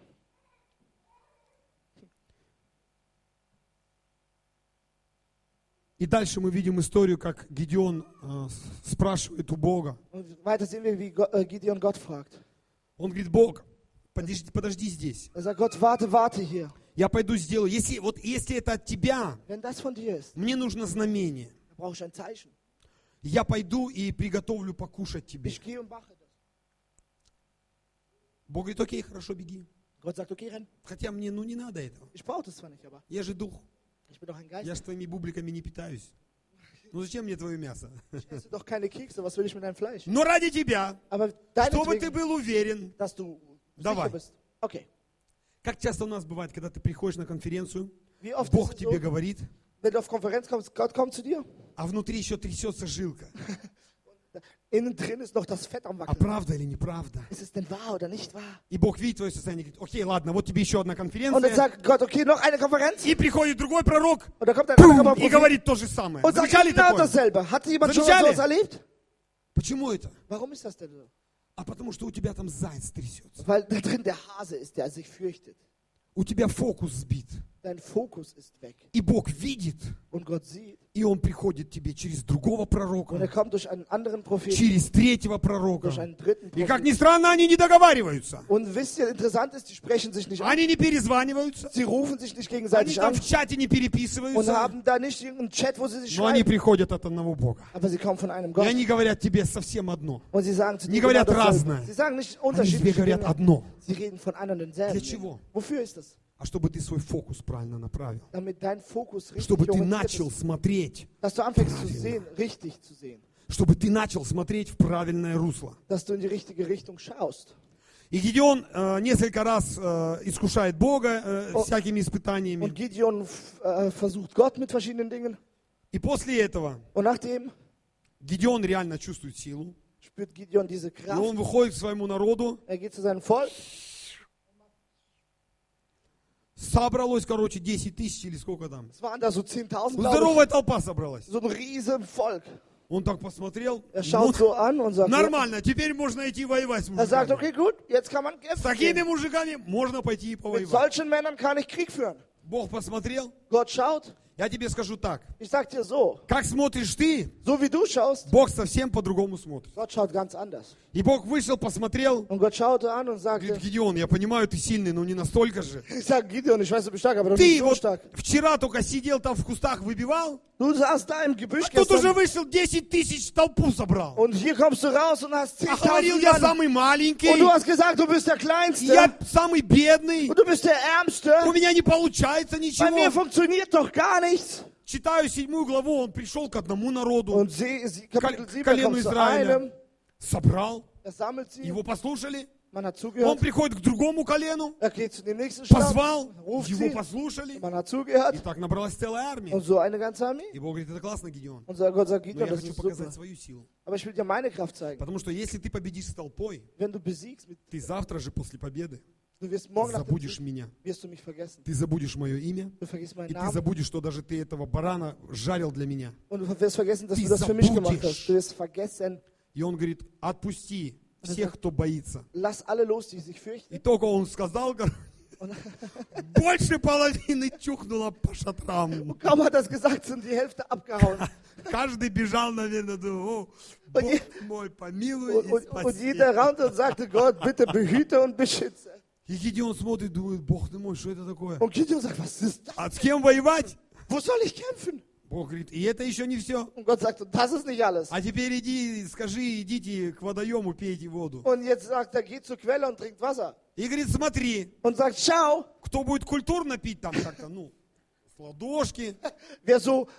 И дальше мы видим историю, как Гидеон спрашивает у Бога. Und weiter sehen wir, wie Gideon Gott fragt. Он говорит: Бог, подожди здесь. Sagt Gott, warte hier. Я пойду сделаю. Если это от тебя, Wenn das von dir ist, мне нужно знамение. dann brauche ich ein Zeichen. Я пойду и приготовлю покушать тебе. Ich gehe und mache das. Бог говорит: окей, хорошо, беги. Gott sagt, okay, renn. Хотя мне, не надо этого. Ich brauche das zwar nicht, aber Я же дух. ich bin doch ein Geist. Я же твоими бубликами не питаюсь. Зачем мне твое мясо? Ich esse doch keine Kekse, was will ich mit deinem Fleisch? Но ради тебя, Aber чтобы ты deinetwegen, был уверен. dass du Давай. sicher bist. Okay. Как часто у нас бывает, когда ты приходишь на конференцию, Wie oft Бог ist es so, тебе говорит, wenn du auf Konferenz kommst, Gott kommt zu dir, а внутри еще трясется жилка. innen drin ist noch das Fett am А Wackeln. правда или неправда? Ist es denn wahr oder nicht wahr? И Бог видит твое состояние и говорит: окей, ладно, вот тебе еще одна Und dann конференция. sagt Gott, okay, noch eine Konferenz. И приходит другой пророк, Und da kommt ein пум, anderer и Prophet говорит то же самое. und sagt Замечали genau такое? dasselbe. Hat jemand schon Замечали? mal sowas erlebt? Почему это? Warum ist das denn so? А потому что у тебя там заяц трясется. Weil da drin der Hase ist, der sich fürchtet. У тебя фокус сбит. Dein Fokus ist weg. И Бог видит, Und Gott sieht. и Он приходит к тебе через другого Und er пророка, kommt durch einen anderen Propheten, через третьего пророка. durch einen dritten И как ни Propheten. странно, они не договариваются. Und wisst ihr, interessant ist, die sprechen sich nicht an. Они не перезваниваются. Sie rufen sich nicht Они gegenseitig там an в чате не und переписываются. haben da nicht irgendeinen Chat, wo sie sich Но они schreiben. приходят от одного Бога. Aber sie kommen von einem И Gott. они говорят тебе совсем одно. Und sie sagen zu Не dir говорят genau dasselbe. разное. Sie sagen nicht Они тебе unterschiedliche говорят Dinge. одно. Sie reden von einem und denselben. Для чего? Wofür ist das? А чтобы ты свой фокус правильно направил. Damit dein Fokus richtig Чтобы ты orientiert начал ist. смотреть. Dass du anfängst zu sehen, richtig zu sehen. Чтобы ты начал смотреть в правильное русло. Dass du in die richtige Richtung schaust. И Гидеон несколько раз искушает Бога всякими Und испытаниями. Gideon versucht Gott mit verschiedenen Dingen. И после этого Und nachdem Гидеон реально чувствует силу. spürt Gideon diese И он Kraft. выходит к своему народу. Er geht zu seinem Volk. Собралось, 10 тысяч или сколько там. Es waren da so 10.000, glaube ich. Здоровая толпа собралась. So ein riesen Volk. Он так посмотрел. Er schaut so an und sagt, Нормально, теперь можно идти воевать с er sagt, мужиками. okay, gut, jetzt kann man С kämpfen. такими gehen. мужиками можно пойти и Mit повоевать. solchen Männern kann ich Krieg führen. Бог посмотрел. Gott schaut. Я тебе скажу так. Ich sag dir so, Как смотришь ты, so wie du schaust, Бог совсем по-другому смотрит. Gott schaut ganz anders. И Бог вышел, посмотрел. Und Gott schaute an und sagte, Говорит: Гидеон, я понимаю, ты сильный, но не настолько же. ich sag Gideon, ich weiß, du bist stark, aber du Ты bist so вот stark. вчера только сидел там в кустах, выбивал. Du saßt da im Gebüsch Тут уже gestern вышел 10 тысяч, толпу собрал. und hier kommst du raus und hast А говорил, 10.000 я Mann. самый маленький, Und du hast gesagt, du bist der Kleinste я самый бедный, und du bist der Ärmste. у меня не получается Bei mir ничего. funktioniert doch gar nichts. Читаю 7 главу, он пришел к одному народу, Und Kapitel 7 колену kommt zu Израиля, einem, собрал, er sammelt sie, его послушали. man hat Он zugehört, приходит к другому колену, er geht zu dem nächsten Stamm, позвал, ruft его sie, послушали. man hat И zugehört так набралась целая армия. und so eine ganze Armee. И Бог говорит: это классно, Гидеон. Und Gott sagt, Но Gideon, я das хочу ist super. показать свою силу. Aber ich will dir meine Kraft zeigen. Потому что если ты победишь с толпой, Wenn du besiegst, ты завтра же после победы Du wirst morgen nach dem забудешь Sieg, меня. wirst du mich vergessen. Ты забудешь мое имя, Du vergisst meinen и ты Namen забудешь, что даже ты этого барана жарил для меня. und du wirst vergessen, dass Ты du das für mich gemacht забудешь. hast. Du wirst vergessen, И он говорит, отпусти всех, кто боится. lass alle los, die sich fürchten. И только он сказал, больше половины чухнуло по шатрам. Kaum hat er das gesagt, sind die Hälfte abgehauen. Каждый бежал, наверное, думал, о, Бог мой, помилуй и Und спаси. jeder rannte und sagte, Gott, bitte behüte und beschütze. И Гедеон смотрит, думает, Бог ты мой, что это такое? Und Gideon sagt, was ist das? А с кем воевать? Wo soll ich kämpfen? Бог говорит, и это еще не все. Und Gott sagt, das ist nicht alles. А теперь иди, скажи, идите к водоему, пейте воду. Und jetzt sagt er, geht zur Quelle und trinkt Wasser. И говорит, смотри, Und sagt, schau, кто будет культурно пить там как-то, ну, с ладошки, wer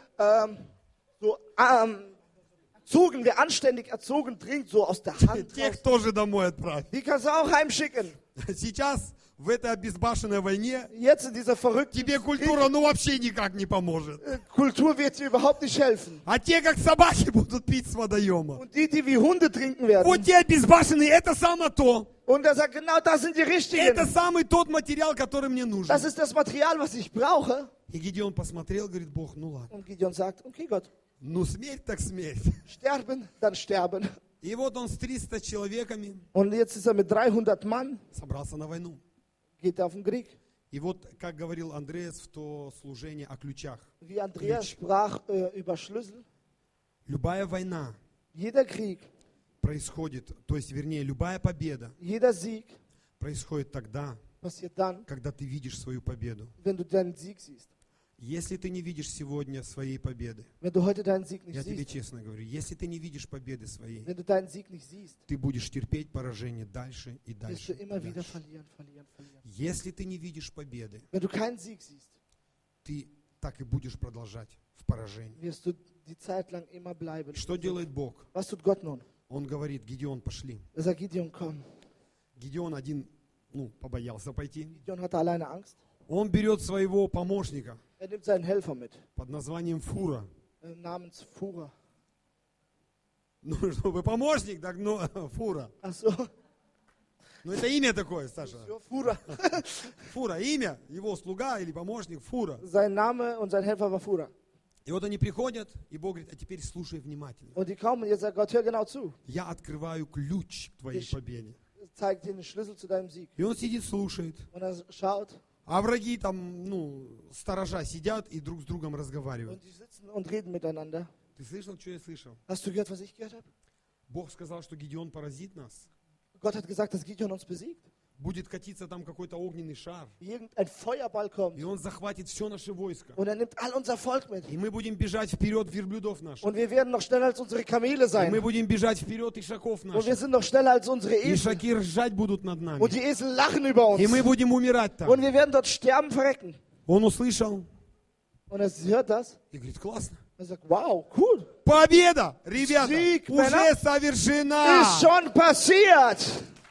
erzogen, wer anständig erzogen trinkt, so aus der Hand тех raus, тоже домой отправь. die kannst du auch heimschicken. Сейчас в этой обезбашенной войне Jetzt in dieser verrückten тебе культура ну вообще никак не поможет. Kultur wird dir überhaupt nicht helfen. А те, как собаки, будут пить с водоема. Und die wie Hunde trinken werden. Вот те обезбашенные, это самое то. Und er sagt, genau das sind die Это richtigen. самый тот материал, который мне нужен. Das ist das Material, was ich brauche. И Гедеон посмотрел, говорит, Бог, ну ладно. Und Gideon sagt, okay Gott, Ну смерть так смерть. sterben, dann sterben. И вот он с 300 человеками Und jetzt ist er mit 300 Mann, собрался на войну. geht er auf den Krieg. И вот, как говорил Андреас в то служение о ключах. Wie Andreas sprach über Schlüssel. Любая война Jeder Krieg, происходит, то есть, вернее, любая победа jeder Sieg происходит тогда, passiert dann, когда ты видишь свою победу. wenn du deinen Sieg siehst. Если ты не видишь сегодня своей победы, Wenn du heute deinen Sieg nicht я тебе siehst, честно говорю, если ты не видишь победы своей, wenn du deinen Sieg nicht siehst, ты будешь терпеть поражение дальше и wirst du дальше. и immer wieder дальше. verlieren. Если ты не видишь победы, Wenn du keinen Sieg siehst, ты так и будешь продолжать в поражении. wirst du die Zeit lang immer bleiben. Что делает Бог? Was tut Gott nun? Он говорит, Гедеон, пошли. Er sagt, Gideon, komm. Гедеон один, побоялся пойти. Gideon hatte alleine Angst. Он берет своего помощника Er nimmt seinen Helfer mit, под названием Фура. namens Fura. Ну, чтобы помощник, так, Фура. Ach so, Ну, это имя такое, Саша. Fura. Фура, имя, его слуга или помощник Фура. Sein Name und sein Helfer war Fura. И вот они приходят, и Бог говорит, а теперь слушай внимательно. Und die kommen und jetzt sagt Gott, hör genau zu. Я открываю ключ к твоей победе. Zeig dir den Schlüssel zu deinem Sieg. И он сидит, слушает. Und er schaut А враги там, сторожа сидят и друг с другом разговаривают. und die sitzen und reden miteinander. Ты слышал, что я слышал? Hast du gehört, was ich gehört habe? Бог сказал, что Гедеон поразит нас. Gott hat gesagt, dass Gideon uns besiegt. Будет катиться там какой-то огненный шар. Irgendein Feuerball kommt И он захватит все наше войско. und er nimmt all unser Volk mit. И мы будем бежать вперед верблюдов наших. Und wir werden noch schneller als unsere Kamele И мы sein. будем бежать вперед ишаков Und wir наших. sind noch schneller als unsere И Esel. ишаки ржать будут над нами. Und die Esel lachen über uns. И мы будем умирать там. Und wir werden dort sterben, verrecken. Он услышал Und er hört das. и говорит, классно. Er sagt, wow, cool. Победа, ребята, Sieg, уже Männer. совершена. Ist schon passiert.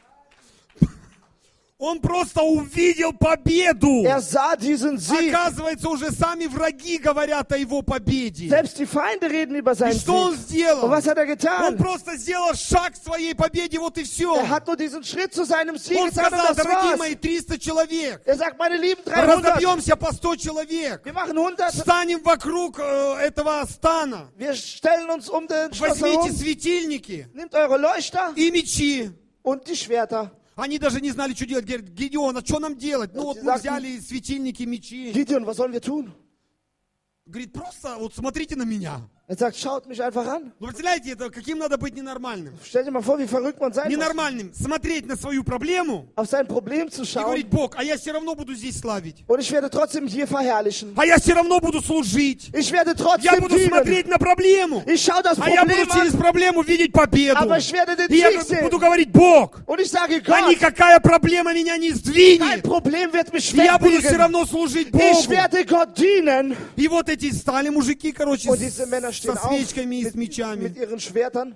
Он просто увидел победу. Er sah diesen Sieg. Оказывается, уже сами враги говорят о его победе. Selbst die Feinde reden über И seinen что он Sieg. сделал? Und was hat er Он getan? просто сделал шаг к своей победе, вот и все. Er hat nur diesen Schritt zu seinem Sieg Он getan und сказал, das дорогие war's. мои, 300 человек. Er sagt, meine lieben 300, Разобьемся по 100 человек. wir machen 100, Встанем вокруг этого стана. wir stellen uns um den Schloss Возьмите herum, светильники nehmt eure Leuchter и мечи. und die Schwerter. Они даже не знали, что делать. Говорят, Гедеон, а что нам делать? Ну вот мы взяли светильники, мечи. Gideon, was sollen wir tun? Говорит, просто вот смотрите на меня. Er sagt, schaut mich einfach an. Ну, представляете, это каким надо быть ненормальным? Stell dir mal vor, wie verrückt man sein muss, Ненормальным. Смотреть на свою проблему auf sein Problem zu и schauen. говорить, Бог, а я все равно буду здесь славить. Und ich werde trotzdem hier verherrlichen. А я все равно буду служить. Ich werde Я trotzdem буду dienen. смотреть на проблему. Ich schaue das А я буду Problem через an, проблему видеть победу. aber ich werde den И я Sieg sehen. буду говорить, Бог, Und ich sage, а Gott, никакая проблема меня не kein сдвинет. Problem wird mich И я буду все schwerwiegen. равно служить Ich Богу. werde Gott dienen. И вот эти стали мужики, короче, Und diese Männer stehen со auf свечками и с mit мечами. ihren Schwertern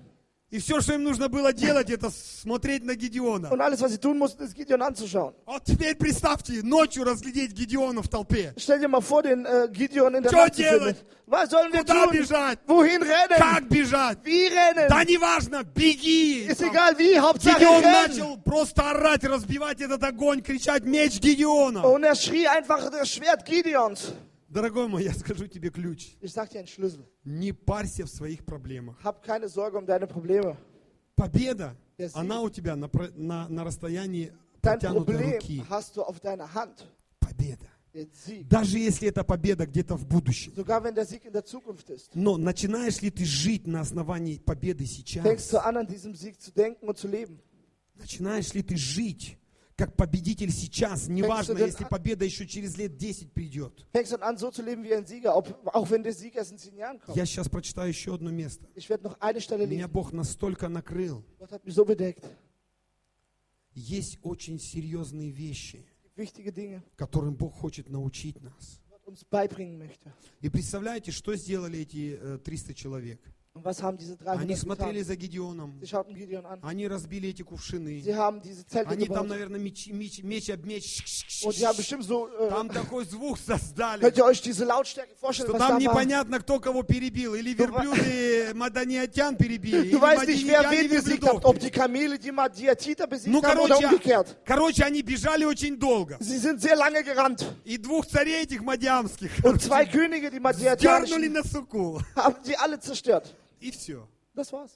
И все, что им нужно было делать, это смотреть на Гедеона. Und alles, was sie tun mussten, ist Gideon anzuschauen. Вот теперь представьте, ночью разглядеть Гедеона в толпе. Stell dir mal vor, den Gideon in der Что Nacht zu finden. делать? Was sollen wir Куда tun? бежать? Wohin rennen? Как бежать? Wie rennen? Да неважно, беги. Ist egal wie, Hauptsache Гедеон rennen. начал просто орать, разбивать этот огонь, кричать: меч Гедеона. Und er schrie einfach das Schwert Gideons. Дорогой мой, я скажу тебе ключ. Ich sag dir einen Schlüssel. Не парься в своих проблемах. Hab keine Sorge um deine Probleme. Победа, Yes. она у тебя на расстоянии Dein протянутой Problem руки. hast du auf deiner Hand. Победа. Den Sieg. Даже если это победа где-то в будущем. Sogar wenn der Sieg in der Zukunft ist. Но начинаешь ли ты жить на основании победы сейчас? Fängst du an diesem Sieg zu denken und zu leben. Начинаешь ли ты жить как победитель сейчас? Неважно, denn если победа еще через лет 10 придет. Fängst du an, so zu leben wie ein Sieger, auch wenn der Sieg erst in 10 Jahren kommt. Я сейчас прочитаю еще одно место. Ich werde noch eine Stelle Меня lesen. Бог настолько накрыл. Gott hat mich so bedeckt. Есть очень серьезные вещи, Wichtige Dinge, которым Бог хочет научить нас. die Gott uns beibringen möchte. И представляете, что сделали эти 300 человек? Und was haben diese Они 300 смотрели getan? за Гедеоном, Sie schauten Gideon an. они разбили эти кувшины, Sie haben diese Zelte они там, gebaut. наверное, меч об меч. Und sie haben bestimmt so, Там такой звук создали, könnt ihr euch diese Lautstärke vorstellen, что was там da war? непонятно, кто кого перебил. Или верблюды маданиатян перебили, или Du weißt nicht, wer мадианитяне wen besiegt hat, верблюдов. ob die Kamele die Madiatiter besiegt Ну, haben oder umgekehrt. короче, они бежали очень долго. Sie sind sehr lange gerannt. И двух царей этих мадиамских Und zwei Könige, die дернули Madiatanischen, на суку. haben sie alle zerstört. И все. Das war's.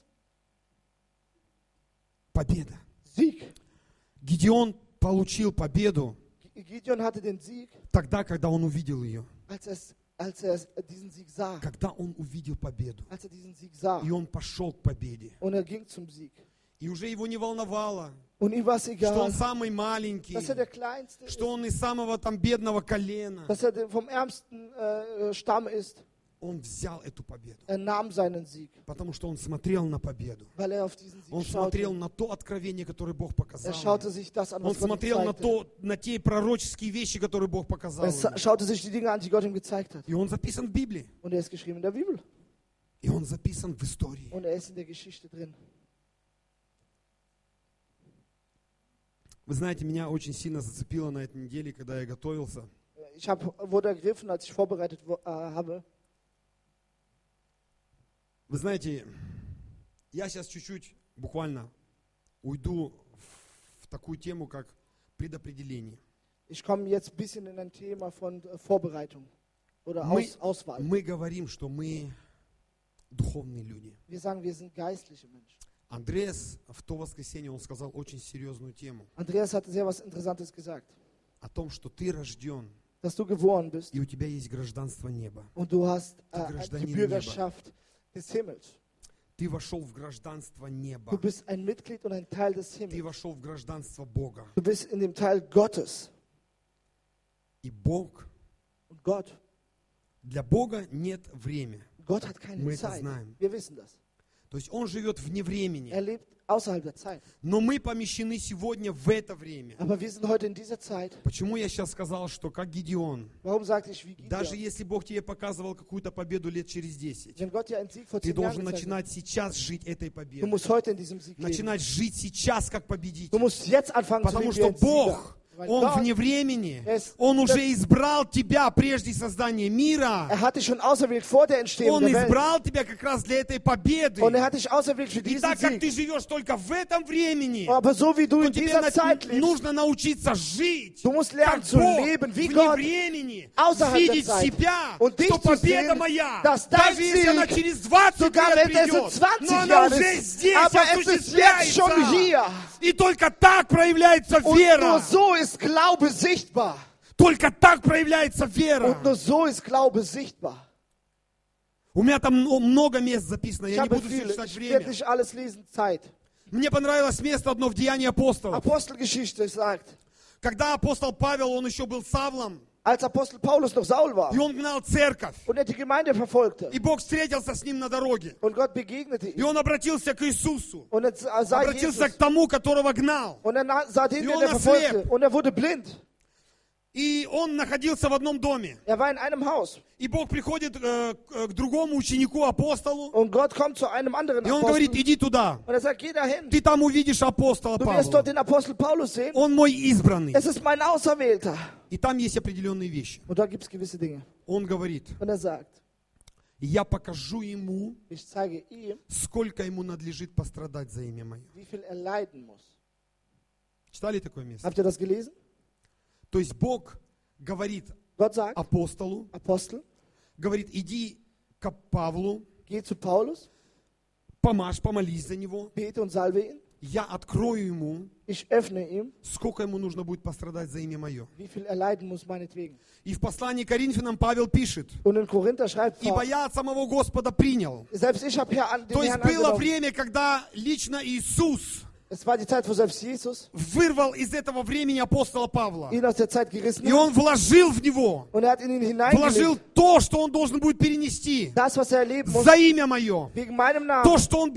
Победа. Sieg. Гедеон получил победу Gideon hatte den Sieg, тогда, когда он увидел ее. als er diesen Sieg sah. Когда он увидел победу. Als er diesen Sieg sah. И он пошел к победе. Und er ging zum Sieg. И уже его не волновало, Und ihm war es что egal, он самый маленький, dass er der Kleinste ist, что он из самого там бедного колена. dass er vom ärmsten Stamm ist. Он взял эту победу, Er nahm seinen Sieg, потому что он смотрел на победу. weil er auf diesen Sieg Он schaute. смотрел на то откровение, которое Бог показал. Er schaute sich das an, Он was Gott ihm смотрел zeigte. на те пророческие вещи, которые Бог показал. Er schaute sich die Dinge an, die Gott ihm gezeigt hat. И он записан в Библии. Und er ist geschrieben in der Bibel. И он записан в истории. Und er ist in der Geschichte drin. Вы знаете, меня очень сильно зацепило на этой неделе, когда я готовился. Ich wurde ergriffen, als ich vorbereitet habe. Вы знаете, я сейчас чуть-чуть, буквально, уйду в такую тему, как предопределение. Ich komme jetzt ein bisschen in ein Thema von Vorbereitung oder Auswahl. Мы говорим, что мы духовные люди. Wir sagen, wir sind geistliche Menschen. Андреас в то воскресенье, он сказал очень серьезную тему. Andreas hat sehr was Interessantes gesagt. О том, что ты рожден, Dass du geboren bist и у тебя есть гражданство неба. und du hast die гражданин Bürgerschaft des Himmels. Ты вошел в гражданство неба. Du bist ein Mitglied und ein Teil des Ты Himmels. вошел в гражданство Бога. Du bist in dem Teil Gottes. И Бог, Und Gott, для Бога нет времени. Gott hat keine Мы это Zeit. знаем. Wir wissen das. То есть Он живет вне времени. Er lebt außerhalb der Zeit. Но мы помещены сегодня в это время. Aber wir sind heute in dieser Zeit. Почему я сейчас сказал, что как Гедеон, Warum sagte ich wie даже Gideon? если Бог тебе показывал какую-то победу лет через 10, Wenn Gott dir einen Sieg vor ты 10 Jahren должен gezeigt hat, начинать сейчас жить этой du победой. musst heute in diesem Sieg leben. Начинать жить сейчас как Du победитель. musst jetzt anfangen zu Потому leben wie что ein Sieger. Бог, Weil Он Gott, вне времени. Es- Он уже избрал тебя прежде создания мира. er hat dich schon auserwählt vor der Entstehung Он der Welt. избрал тебя как раз для этой победы. Und er hat dich auserwählt für И diesen так как ты Sieg. живешь только в этом времени, Aber so wie du то in тебе dieser Zeit lebst, нужно научиться жить, du musst lernen как zu Бог, leben wie вне Gott, времени, außerhalb der видеть Zeit. себя, Und dich что zu победа sehen, моя, dass dein даже если она Sieg, через 20 sogar лет wenn es in придет, 20 но она Jahren уже ist, здесь aber es ist jetzt schon hier. осуществляется. И только так проявляется Und вера. nur so ist Glaube sichtbar. Только так проявляется вера. Und nur so ist Glaube sichtbar. У меня там много мест записано, Ich я не habe буду все viele, читать ich werde время. nicht alles lesen, Zeit. Мне понравилось место одно в Деянии апостолов. Apostelgeschichte sagt, Когда апостол Павел, он еще был Савлом, als Apostel Paulus noch Saul war и он гнал церковь, und er die Gemeinde verfolgte и Бог встретился с ним на дороге, und Gott begegnete и ihm он обратился к Иисусу, und er sah обратился Jesus к тому, которого гнал. und er sah den, И den он er verfolgte ослеп. und er wurde blind. И он находился в одном доме. Er war in einem Haus. И Бог приходит к другому ученику, апостолу, Und Gott kommt zu einem anderen и он Apostel. говорит, иди туда. Und er sagt, geh dahin. Ты там увидишь апостола Du wirst dort Павла. den Apostel Paulus sehen. Он мой избранный. Es ist mein Auserwählter. И там есть определенные вещи. Und da gibt es gewisse Dinge. Он говорит, Und er sagt, я покажу ему, ich zeige ihm, сколько ему надлежит пострадать за имя мое. wie viel er leiden muss. Читали такое место? Habt ihr das gelesen? То есть Бог говорит Gott sagt, апостолу, Apostel, говорит, иди к Павлу, geh zu Paulus, помажь, помолись за него. bete und salbe ihn. Я открою ему, Ich öffne ihm, сколько ему нужно будет пострадать за имя мое. wie viel er leiden muss meinetwegen. И в послании к Коринфянам Павел пишет, Und in Korinther schreibt ибо Paulus, я от самого Господа принял. selbst ich habe hier an den То есть Herrn было angenommen. время, когда lично Иисус Es war die Zeit, wo selbst Jesus вырвал из этого времени апостола Павла. ihn aus der Zeit gerissen И hat. он вложил в него, Und er hat in ihn вложил hineingelegt. то, что он должен будет перенести Das, was er erleben muss, за имя мое. wegen meinem Namen. То, что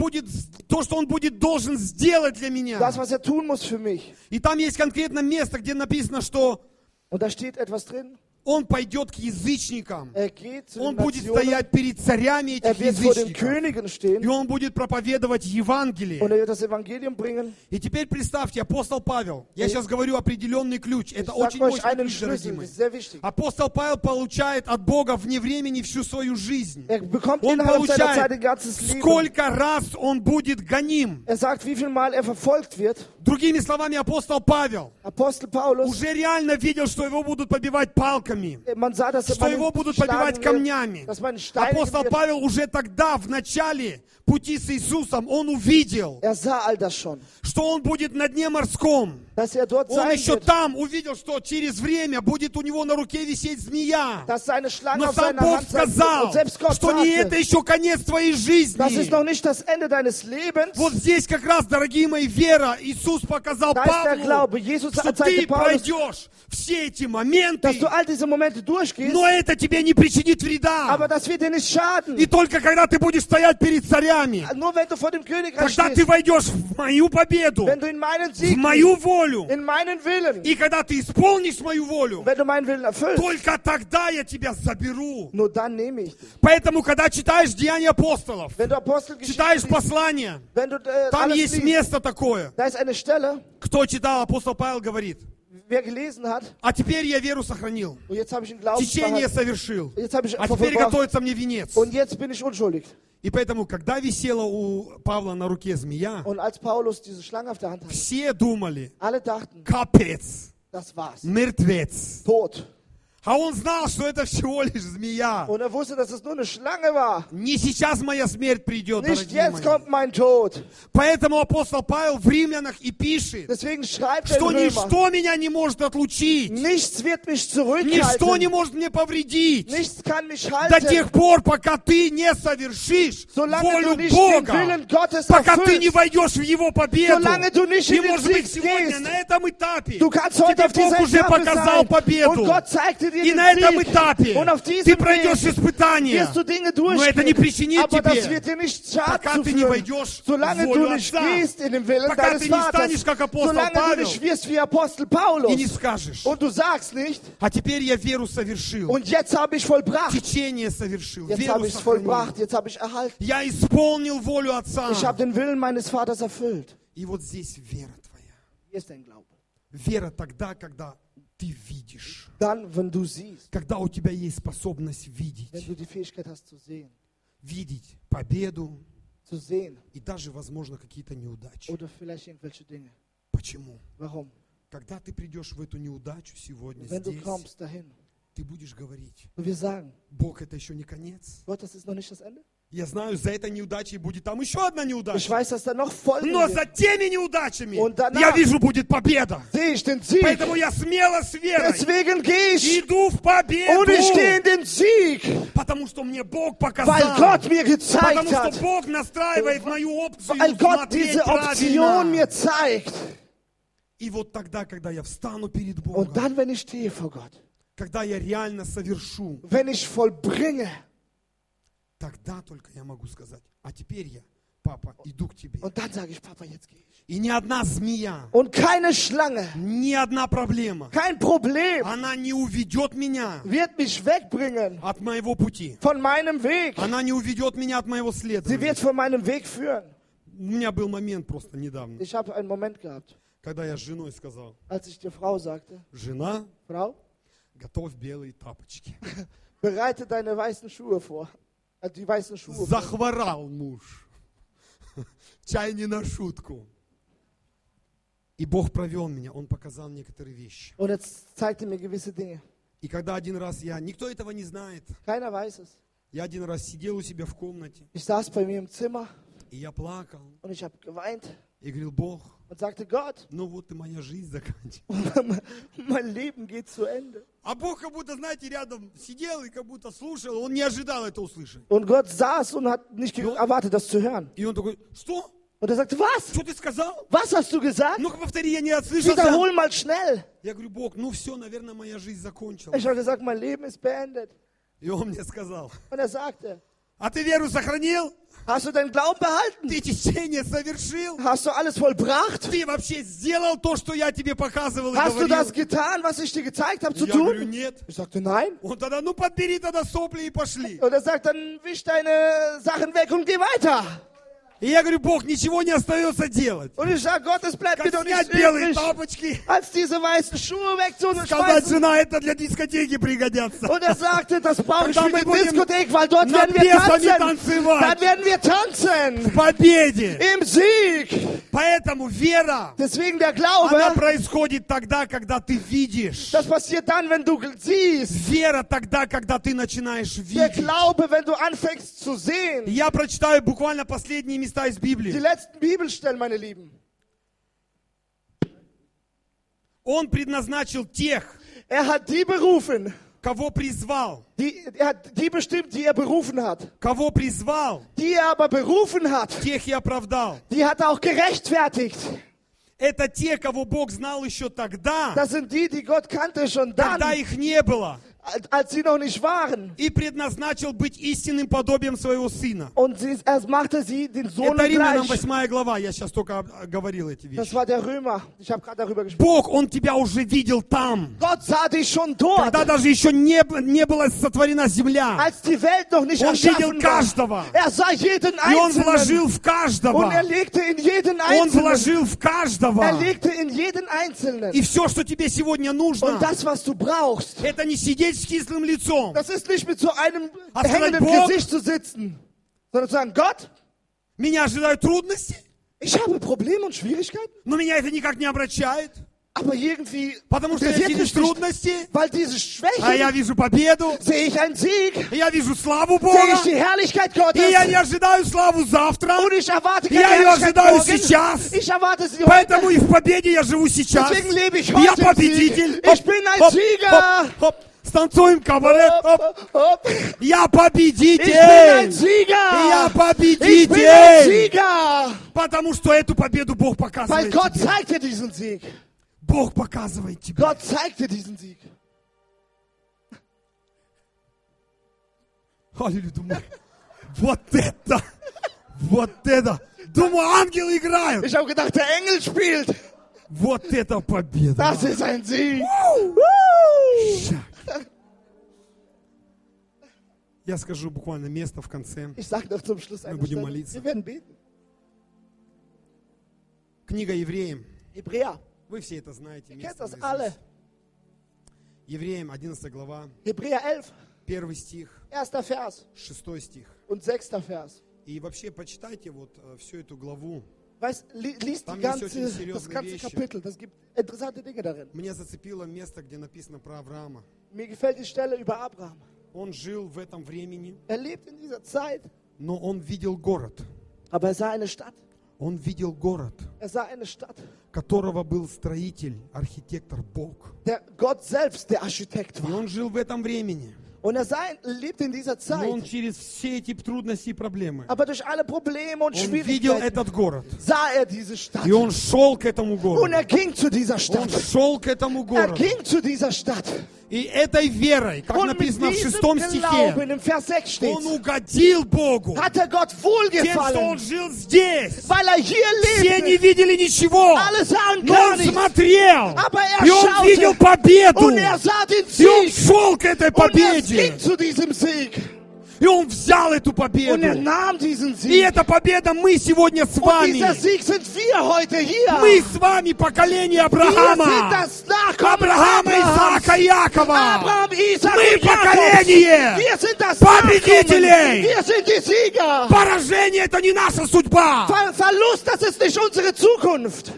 он будет должен сделать для меня. Das, was er tun muss für mich. И там есть конкретно место, где написано, что Und da steht etwas drin. он пойдет к язычникам. Er geht zu Он den будет Nationen. стоять перед царями этих Er wird vor den язычников. Königen И stehen. он будет проповедовать Und Евангелие. er wird das Evangelium bringen. И теперь представьте, апостол Павел, я сейчас говорю определенный ключ, Ich это sage очень euch мощный einen ключ, дорогие Schlüssel, мои. das ist sehr wichtig. Апостол Павел получает от Бога вне времени всю свою жизнь. Er bekommt Он innerhalb seiner Zeit получает, ein ganzes Leben. сколько раз он будет гоним. Er sagt, wie viel Mal er verfolgt wird. Другими словами, апостол Павел Apostel Paulus, уже реально видел, что его будут побивать палками, man sah, dass что его будут побивать камнями. dass man steinigen Апостол wird. Павел уже тогда, в начале пути с Иисусом, он увидел, Er sah all das schon. что он будет на дне морском. Dass er dort Он sein еще wird. там увидел, что через время будет у него на руке висеть змея. Dass seine Schlange Но auf сам seiner Бог Hand sein wird. сказал, Und selbst Gott что не это sagte, еще конец твоей жизни. das ist noch nicht das Ende deines Lebens. Вот здесь как раз, дорогие мои, вера. Иисус показал Da ist der Павлу, Glaube. Jesus что zeigte ты Paulus, пройдешь все эти моменты, dass du all diese Momente durchgehst, но это тебе не причинит вреда. aber das wird dir nicht schaden. И только когда ты будешь стоять перед царями, Nur wenn du vor dem Königreich когда ты stehst, войдешь в мою победу, wenn du in meinen в Sieg мою gehst, волю, in meinen Willen, и когда ты исполнишь мою волю, wenn du meinen Willen erfüllst, только тогда я тебя заберу. nur dann nehme ich dich. Поэтому, когда читаешь Деяния апостолов, Wenn du Apostelgeschichte читаешь liest, послания, wenn du там alles есть liest, место такое. da ist eine Stelle, Кто читал, апостол Павел говорит, wer gelesen hat, а теперь я веру сохранил, und jetzt habe ich einen Glauben течение behalten, совершил, jetzt habe ich а Opfer теперь vollbracht, готовится мне венец. und jetzt bin ich unschuldig. И поэтому, когда висела у Павла на руке змея, Und als Paulus diese Schlange auf der Hand hatte, все думали, alle dachten, капец, das war's, мертвец. tot. А он знал, что это всего лишь змея. Und er wusste, dass es nur eine Schlange war. Не сейчас моя смерть придет, Nicht дорогие jetzt мои. kommt mein Tod. Поэтому апостол Павел в Римлянах и пишет, Deswegen schreibt er что in Römer, ничто меня не может отлучить, nichts wird mich ничто не zurückhalten, может мне повредить nichts kann mich до тех halten, пор, пока ты не совершишь solange волю du nicht den Бога, Willen Gottes пока ты не erfüllst. войдешь в Его победу. Solange du nicht И in den может быть Sieg сегодня gehst. на этом этапе Du kannst heute тебе auf dieser Бог уже Etappe показал sein победу. und Gott zeigte dir И den на этом Sieg. этапе Und auf ты diesem пройдешь Weg испытания, wirst du Dinge но это не durchgehen, причинит aber das тебе, wird dir nicht пока Schaden ты не zuführen, войдешь в solange du волю nicht Отца, gehst in den Willen пока deines ты не станешь Vaters, как апостол solange du Павел nicht wirst wie Apostel и Paulus не скажешь, und du sagst nicht, а теперь я веру совершил, und jetzt habe ich vollbracht, течение совершил, jetzt веру habe ich es сохранил. vollbracht, jetzt habe ich erhalten, Я исполнил волю Отца. ich habe den Willen meines Vaters erfüllt. И вот здесь вера твоя. Hier ist dein Glaube. Вера тогда, когда ты видишь. Dann, wenn du siehst, Когда у тебя есть способность wenn видеть. du die Fähigkeit hast zu sehen, Видеть победу zu sehen и даже, возможно, какие-то неудачи. oder vielleicht irgendwelche Dinge. Почему? Warum? Когда ты придешь в эту неудачу сегодня Wenn du здесь, kommst dahin ты будешь говорить, und wir sagen, Бог, это еще не конец. Gott, das ist noch nicht das Ende. Я знаю, за этой неудачей будет там еще одна Ich неудача. weiß, dass da noch Folgen Но wird. за теми неудачами Und danach я вижу, будет победа. Sehe ich den Sieg. Поэтому я смело с верой Deswegen gehe ich иду в победу. und ich gehe in den Sieg, Потому что мне Бог weil показал. Gott mir gezeigt Потому что hat, Бог настраивает мою опцию weil Gott смотреть diese Option mir правильно. zeigt. И вот тогда, когда я встану перед Und Богом, dann, wenn ich stehe vor Gott, когда я реально совершу, wenn ich vollbringe, тогда только я могу сказать, а теперь я папа, иду к тебе. Und dann sage ich, Papa, jetzt gehe ich. И ни одна змея, Und keine Schlange, ни одна проблема, kein Problem она не уведет меня wird mich wegbringen от моего пути. von meinem Weg. Она не уведет меня от моего Sie следования. wird von meinem Weg führen. У меня был момент просто недавно, Ich habe einen Moment gehabt, когда я с женой сказал: als ich der Frau sagte, жена, Frau, готовь белые тапочки. bereite deine weißen Schuhe vor. Die weißen Schuhe vor. Захворал муж. Чай не на шутку. И Бог провел меня, Он показал некоторые вещи. Und jetzt zeigte mir gewisse Dinge. И когда один раз никто этого не знает, Keiner weiß es. я один раз сидел у себя в комнате, Ich saß bei mir im Zimmer и я плакал, und ich habe geweint и говорил: Бог, und sagte, Gott, ну вот и моя жизнь заканчивается. mein Leben geht zu Ende. А Бог как будто, знаете, рядом сидел и как будто слушал, Он не ожидал это услышать. Und Gott saß und hat nicht erwartet, das zu hören. И Он такой: что? Und er sagte, was? Что ты сказал? Was hast du gesagt? Ну-ка повтори, я не отслышался. Wiederhol mal schnell. Я говорю: Бог, ну все, наверное, моя жизнь закончилась. Ich habe gesagt, mein Leben ist beendet. И Он мне сказал: Und er sagte, а ты веру сохранил? hast du deinen Glauben behalten? Ты течение совершил? Hast du alles vollbracht? Ты вообще сделал то, что я тебе показывал и Hast du говорил? das getan, was ich dir gezeigt habe zu Я говорю: tun? нет. Ich sagte, nein. Он тогда: ну подбери тогда сопли и пошли. Und er sagt, dann wisch deine Sachen weg und geh weiter. И я говорю: Бог, ничего не остается делать. Und ich sage, Gott, es bleibt mir Как doch nichts снять белые übrig, тапочки, als diese weißen Schuhe сказать: wegzuschmeißen. жена, это для дискотеки пригодятся. Und er sagte, das brauche ich Когда für мы die будем Diskothek, weil dort над werden wir песами tanzen. танцевать. Dann werden wir tanzen. В победе. Im Sieg. Поэтому вера, Deswegen der она Glaube, происходит тогда, когда ты видишь. das passiert dann, wenn du siehst. Вера тогда, когда ты начинаешь Der видеть. Glaube, wenn du anfängst zu sehen. Я прочитаю буквально последние места из Die Библии. letzten Bibelstellen, meine Lieben. Он предназначил тех, Er hat die berufen, кого призвал. er hat die bestimmt, die er berufen hat. Кого призвал, Die er aber berufen hat, тех и оправдал. die hat er auch gerechtfertigt. Это те, кого Бог знал еще тогда, Das sind die, die Gott kannte schon когда dann, их не было. als sie noch nicht waren. И предназначил быть истинным подобием своего Сына. Und er machte sie den Sohn Это Римлянам gleich. 8 глава. Я сейчас только говорил эти Das вещи. war der Römer. Ich habe gerade darüber gesprochen. Bог, Он тебя уже видел там. Gott sah dich schon dort, Когда даже еще не была сотворена земля. als die Welt noch nicht Он видел erschaffen каждого. war. Er sah jeden И Он Einzelnen. вложил в Und каждого. er legte in jeden Он Einzelnen. вложил в Er каждого. legte in jeden Einzelnen. И все, что тебе сегодня Und нужно, das, was du brauchst, это не сидеть с кислым лицом. das ist nicht mit so einem Hast du hängenden gesagt, Gesicht zu sitzen, sondern zu sagen, Gott, Меня ожидают трудности, ich habe Probleme und Schwierigkeiten, но меня это никак не обращает. aber irgendwie Потому что я interessiert вижу mich nicht, трудности, weil diese а я Schwächen вижу победу, sehe ich einen Sieg, я вижу славу sehe Бога, ich die Herrlichkeit и Gottes я не ожидаю славу завтра, und ich erwarte Я keine ее Herrlichkeit ожидаю morgen, сейчас. ich erwarte sie поэтому heute, и в победе я живу сейчас. deswegen lebe ich Я heute im Sieg. победитель. Ich bin ein Sieger. Хоп, станцуем кабарет. Хоп. Hopp, hopp. Я Ich bin ein победитель. Sieger. Я Ich bin ein победитель. Sieger. Потому что эту победу Бог Weil показывает Gott тебе. zeigt dir diesen Sieg. Бог показывает тебе. Gott zeigt dir diesen Sieg. Аллилуйя, думаю, вот это. Думаю, ангелы играют. Ich habe gedacht, der Engel spielt. Вот это победа. Das ist ein Sieg. Я скажу буквально место в конце. Ich sage noch zum Schluss eine будем Stelle. молиться. Wir werden beten. Книга Евреям. Hebräer. Вы все это знаете. Ihr место kennt das наизусть. alle. Евреям 11 глава, Hebräer 11, 1 стих, 1. Vers 6 стих. und 6. Vers. И вообще почитайте вот всю эту главу. Weißt, liest Там die есть очень das серьезные ganze вещи. Kapitel. Das gibt interessante Dinge darin. Меня зацепило место, где написано про Авраама. Mir gefällt die Stelle über Abraham. Он жил в этом времени, Lebt in dieser Zeit, но он видел город. aber er sah eine Stadt. Он видел город, Er sah eine Stadt. которого был строитель, архитектор Бог. Der Gott selbst der Architekt И war. он жил в этом времени. Und er lebte in dieser Но он Zeit. через все эти трудности и проблемы, Aber durch alle Probleme und он видел Schwierigkeiten этот город. sah er diese Stadt. И он шел к этому Und городу. er ging zu dieser Он Stadt. шел к этому Er городу. ging zu dieser Stadt. И этой верой, как Und mit написано в diesem 6 стихе, Glauben, im Vers 6 steht, он угодил Богу hat er Gott тем, что он wohlgefallen, жил здесь. weil er hier Все не lebte. видели ничего, Alle sahen но gar он nichts. смотрел, Aber er и он видел schaute победу, und er sah den и он Sieg. шел к этой Und er победе, ging zu diesem Sieg. и он взял эту Und er победу. nahm diesen И Sieg. эта победа мы сегодня с Und вами. dieser Sieg sind wir heute hier. Мы с вами поколение Wir sind Авраама, das Nachkommen Авраама, Abrahams. Исаака, Якова. Abraham, Isaac Мы und Jakob. поколение Wir sind das победителей. Nachkommen. Wir sind die Sieger. Поражение — это не наша судьба. Verlust, das ist nicht unsere Zukunft.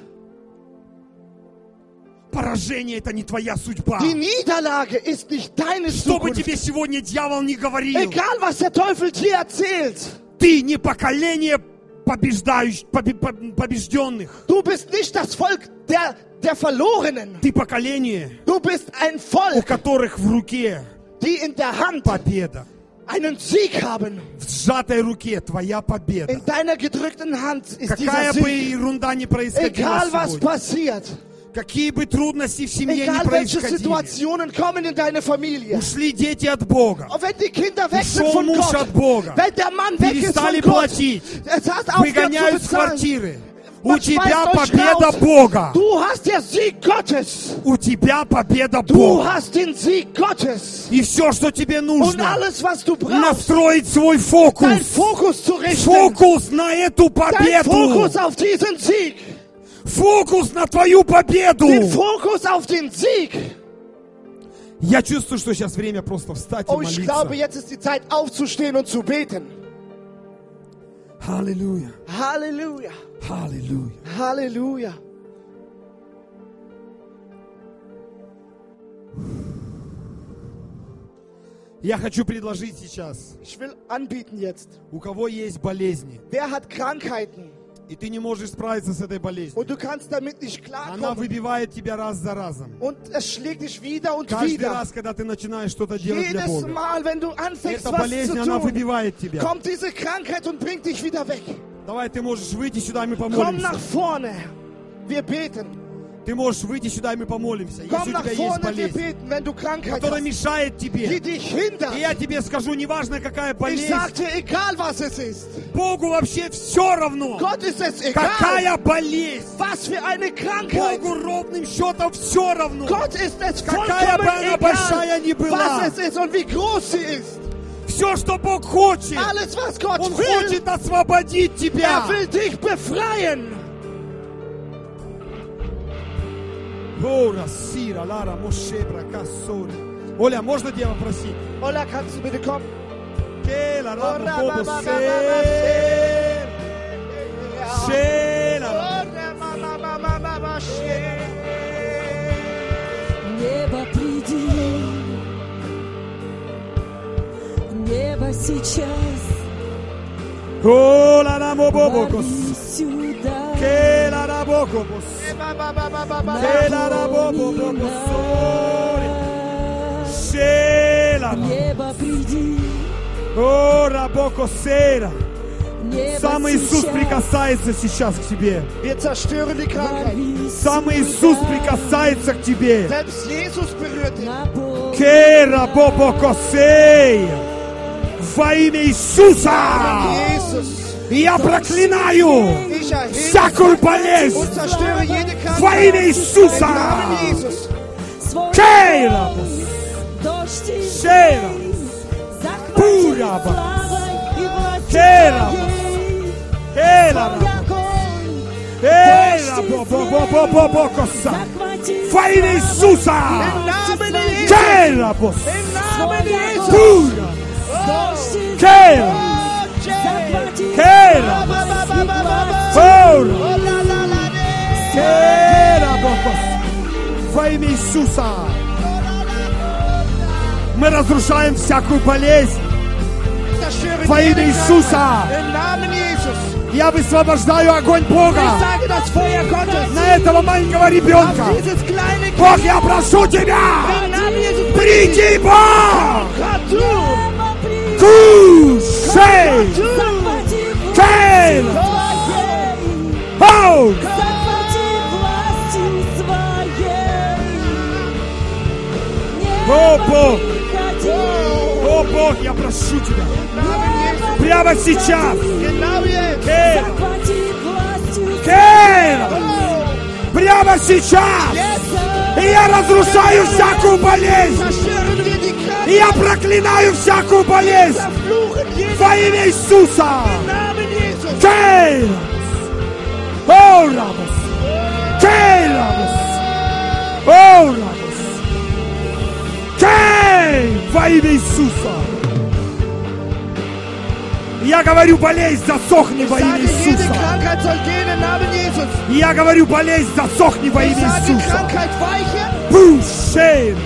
Поражение — это не твоя судьба. Die Niederlage ist nicht deine Что бы Zukunft. тебе сегодня дьявол не говорил, Egal, was der Teufel dir erzählt. ты не поколение побежденных. Du bist nicht das Volk der Verlorenen. Ты поколение, Du bist ein у Volk, которых в руке die in der Hand победа. einen Sieg haben. В сжатой руке твоя победа. In deiner gedrückten Hand ist Какая dieser бы Sieg. ерунда ни происходила Egal, was сегодня, passiert. какие бы трудности в семье не Egal, welche происходили, Situationen kommen in deine Familie. ушли дети от Бога, Und wenn die Kinder weg sind ушел von муж Gott, от Бога, wenn der Mann weg ist перестали von Gott, платить, es hast aufgehört zu выгоняют с bezahlen. квартиры, у Man тебя schmeißt euch победа raus. Бога. Du hast den Sieg Gottes. У тебя победа Du Бога. hast den Sieg Gottes. И все, что тебе Und нужно, alles, was du brauchst, настроить свой dein фокус. Fokus zu richten. Фокус на эту Dein победу. Fokus auf diesen Sieg. Фокус на твою победу. Den Fokus auf den Sieg. Я чувствую, что сейчас время просто встать и Oh, ich glaube, молиться. jetzt ist die Zeit aufzustehen und zu beten. Аллилуйя. Halleluja. Аллилуйя. Halleluja. Я хочу предложить сейчас, Ich will anbieten jetzt. у кого есть болезни, Wer hat Krankheiten и ты не можешь справиться с этой болезнью. und du kannst damit nicht Она klarkommen выбивает тебя раз за разом. und es schlägt dich wieder und Каждый wieder. раз, когда ты начинаешь что-то делать для Jedes Бога, Mal, wenn du anfängst, эта was болезнь, zu она tun, выбивает тебя. kommt diese Krankheit und bringt dich wieder weg. Давай, ты можешь выйти сюда, и мы Komm помолимся. nach vorne. Wir beten. Ты можешь выйти сюда, и мы помолимся. Если Komm у nach тебя есть vorne, wir болезнь, beten, wenn du Krankheit которая hast, мешает die тебе, dich hindert. и я тебе скажу, неважно какая Ich болезнь, sag dir, egal was es ist, Богу вообще все равно, Gott ist es egal, какая болезнь. was für eine Krankheit. Богу ровным счетом все равно. Gott ist es Какая бы vollkommen она большая egal, ни была. was es ist und wie groß sie ist. Все, что Бог хочет, Alles, was Gott Он will, хочет освободить тебя. will dich befreien. Ора, сира, лара, мошебра, кассори. Оля, можно тебя попросить? Ola, kannst du bitte kommen? Кела, Ora, рабу, ba, бобу, ba, ba, се. ba, ba, Шела. Ora, ma, ma, ma, ma, ma, ma, she. Небо, приди, небо сейчас, Ола, рамо, бобу, кос. ворви сюда, Кела, рабо, бобу, се. Ba, ba, ba, ba, ba, ba. Кела, рабо, бобу, наполни сори. нас. Шела. Небо, приди, Ора, боко, сера. небо Сам Иисус сейчас, прикасается сейчас к тебе. Wir zerstören die Krankheit. ворви Сам сюда, Иисус прикасается к тебе. Selbst Jesus berührt dich. наполни Кера, бобо, косея. Во имя Иисуса Jesus. я проклинаю Ich erhebe всякую болезнь und zerstöre jede во Krankheit. имя Иисуса. Im Namen Jesus. свой Кера, дождь и Шера. захвати Пура, славой и властью Кера. Твоей. Кера, Твой огонь Кера, бобо, бобо, коса. захвати Во имя Иисуса. Im Namen Jesus. Кера, бос. Im Namen Jesus. Пура. дождь и Кера. захвати Кера. Ba, ba, ba, ba, ba, ba. Пура. Oh, la, la, la, de. Кера, бокос. Во имя Иисуса. Мы разрушаем всякую болезнь. Zerstöre Во jede имя Иисуса. Krankheit. Im Namen Jesus. Я высвобождаю огонь Ich Бога sage das Feuer Gottes на этого маленького ребенка. auf dieses kleine Бог, Kind. я прошу тебя, Im Namen Jesus. приди, Бог! Gott, du. небо, приди, Кушай! захвати Кейн! Твоей, Оу! захвати властью Своей. О, Бог! О, Бог, я прошу Тебя. Прямо сейчас. Кейра. Кейра. Прямо сейчас. И я разрушаю всякую болезнь. И я проклинаю всякую болезнь. Во имя Иисуса. Кейра. О, Рабос. Кейрабос. О, Рабос. Кей! Во имя Иисуса. Я говорю, болезнь, засохни во имя Иисуса. Я говорю, болезнь, засохни во имя Иисуса. Пушей.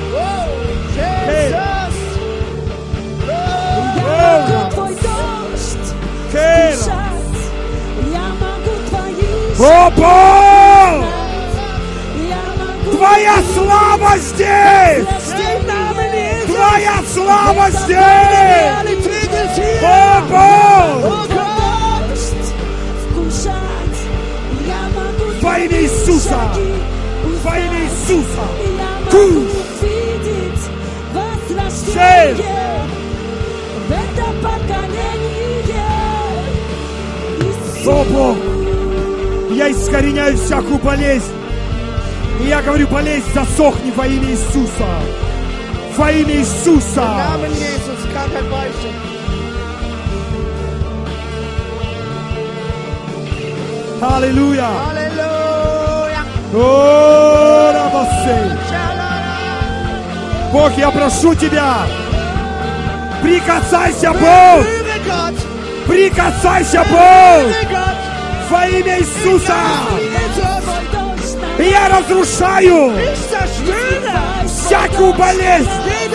О, Бог! Твоя слава здесь! Твоя слава здесь! О, Бог! Во имя Иисуса! Во имя Иисуса! Шей! О, Бог! Я искореняю всякую болезнь. И я говорю, болезнь, засохни во имя Иисуса. Во имя Иисуса. Аллилуйя. О, Рабосей. Бог, я прошу Тебя, прикасайся, Бог. Прикасайся, Бог. Во имя Иисуса. И я разрушаю всякую болезнь.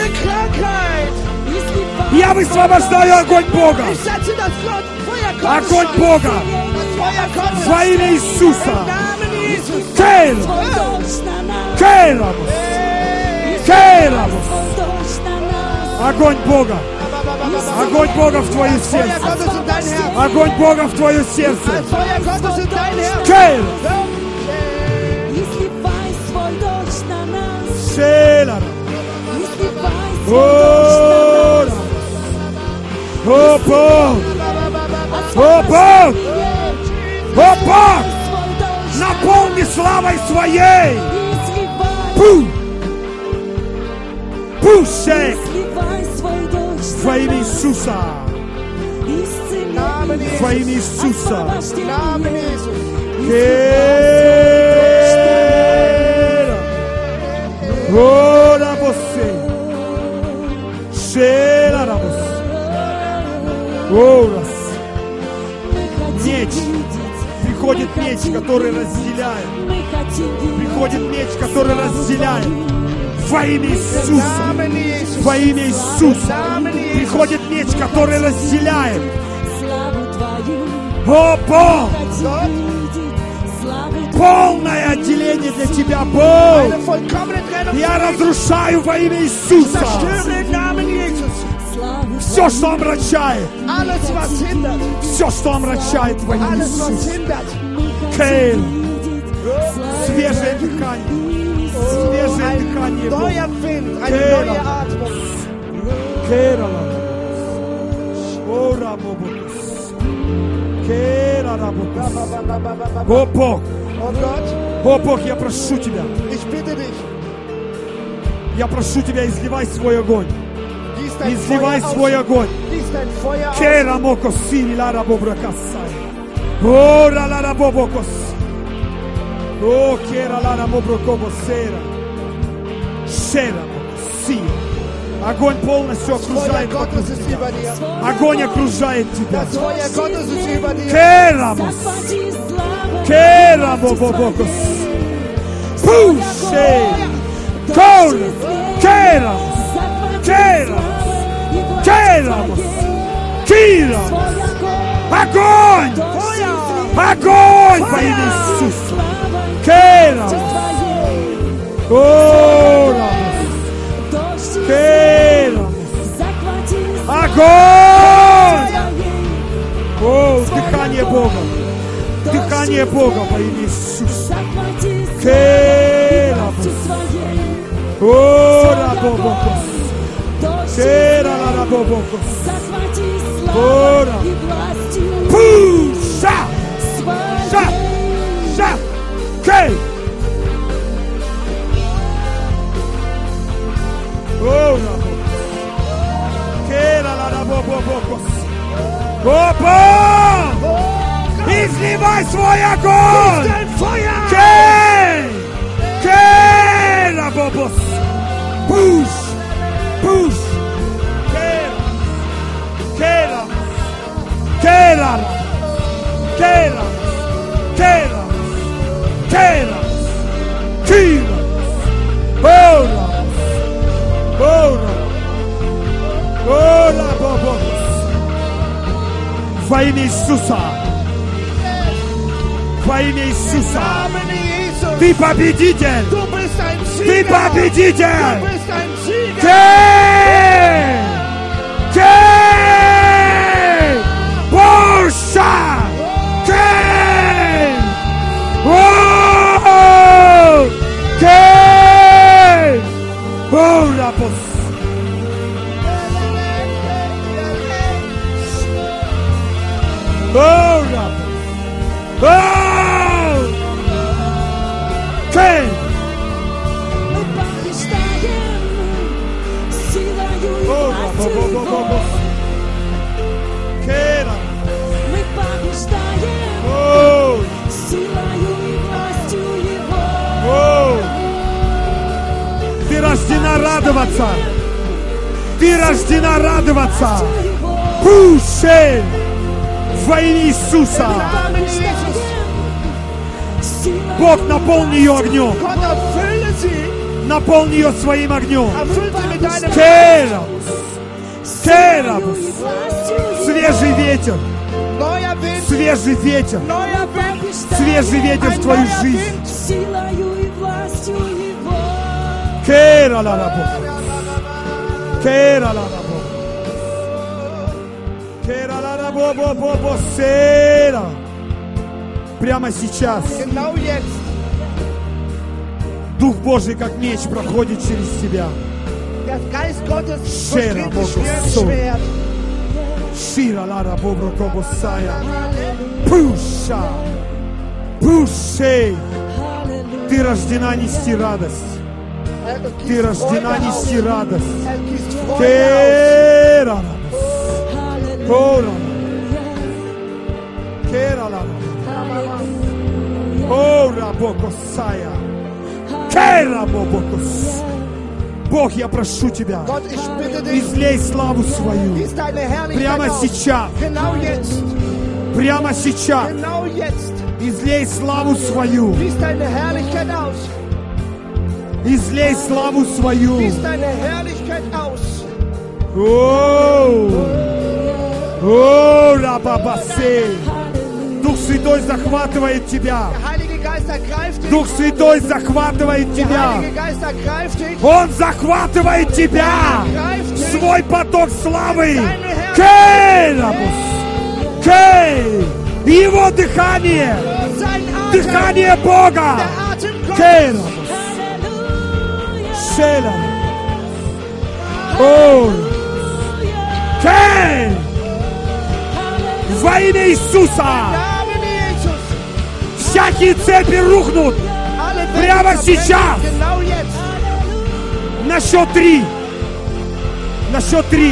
Я высвобождаю огонь Бога. Огонь Бога. Во имя Иисуса. Кейрабос. Кейрабос. Огонь Бога. Огонь Бога в твое сердце. Огонь Бога в твое сердце. Кейрабос. Шелара. О, Бог! О, Бог! О, Бог! Наполни славой своей! Пушек! Во имя Иисуса! Во имя Иисуса! О, Рабосе! Шела, Рабосе! О, раз! Меч! Приходит меч, который разделяет. Приходит меч, который разделяет. Во имя Иисуса! Во имя Иисуса! Приходит меч, который разделяет. О, Бог! Полное отделение для Тебя, Бог! Я разрушаю во имя Иисуса все, что омрачает. Все, что омрачает во имя Иисуса. Кейл. Свежее дыхание. Свежее дыхание, Бог. Кейла. О, Рабобокус. Кейла, Рабобокус. О, Бог. О, Бог, я прошу Тебя. Я прошу Тебя, изливай свой огонь. Изливай свой огонь. Кера моко сини лара бобра касай. О, лара бобокос. О, кера лара бобро кобосера. Шера си. Огонь полностью окружает тебя. Огонь окружает тебя. Кера мос. Кера бобокос. Пуше. Кора. Кера. Кера. Кейрабос! Кейрабос! Огонь! Огонь во имя Иисуса! Кейрабос! О, Рабос! Кейрабос! Огонь! О, дыхание Бога! Дыхание Бога во имя Иисуса! Кейрабос! О, Рабос! бобокос. Дождь Кера ла ла бобокос. захвати Ора. славой и властью Пуша! Ша! своей. Ша! Кей! Ора. Кера ла ла бобокос. Опа! Изливай свой огонь! Кей! Кера бобос! Пуш! Пуш! Кера! Кера! Kera, Kera, Kera, Kera, Kera, Ora, Ora, Ora, Bobos. Во имя Иисуса, во имя Иисуса, Namen Jesus. ты победитель, Du bist ein ты Sieger. победитель. Du bist ein Sieger. Кей! Кей! Борша! Кей! Оу! Кей! Борапос! Борапос! Оу! Кей! Мы побеждаем силою и властью Его. Кера! Мы побеждаем Оу! силою и властью Его. Оу! Ты рождена радоваться! Ты рождена радоваться! Пушей! Во имя Иисуса! Бог, наполни ее огнем! Gott, erfülle sie. Наполни ее своим огнем! Erfülle sie mit deinem Керабус! Керабус! Свежий ветер! neuer Wind. Свежий ветер! Neuer Wind. Свежий ветер в твою жизнь! Силою и властью Его. Кераларабо! Кераларабо! Кераларабо! Сера! Прямо сейчас Genau jetzt. Дух Божий, как меч, проходит через тебя. Der Geist Gottes Schera, durchdringt dich wie ein so. Schwert. Шира лара бобро кобосая. Пуша! Пушей! Ты рождена нести радость. Ты рождена нести радость. Er gießt Freude aus. Кераларабо! Кора! Кераларабо! Ора бокосая! Керабобокос! Бог, я прошу Тебя, Gott, ich bitte dich, излей славу свою gieß deine Herrlichkeit прямо aus. сейчас, Genau jetzt. прямо сейчас, Genau jetzt. излей славу свою, Gieß deine Herrlichkeit aus. излей славу свою. Gieß deine Herrlichkeit aus. О, рабабасе! Дух Святой захватывает тебя. Der Heilige Geist ergreift dich. Дух Святой захватывает Der тебя. Heilige Geist ergreift dich. Он захватывает тебя. Ergreift dich. Свой поток славы. Керабус! Кей! Его дыхание! Sein Atem. Дыхание Бога! Der Atem Gottes. Керабус! Шеля! О! Кей! Во имя Иисуса! Namen Jesus. Всякие цепи рухнут! Alle Прямо Welt сейчас. verbrennt. Genau jetzt. На счет 3! На счет 3!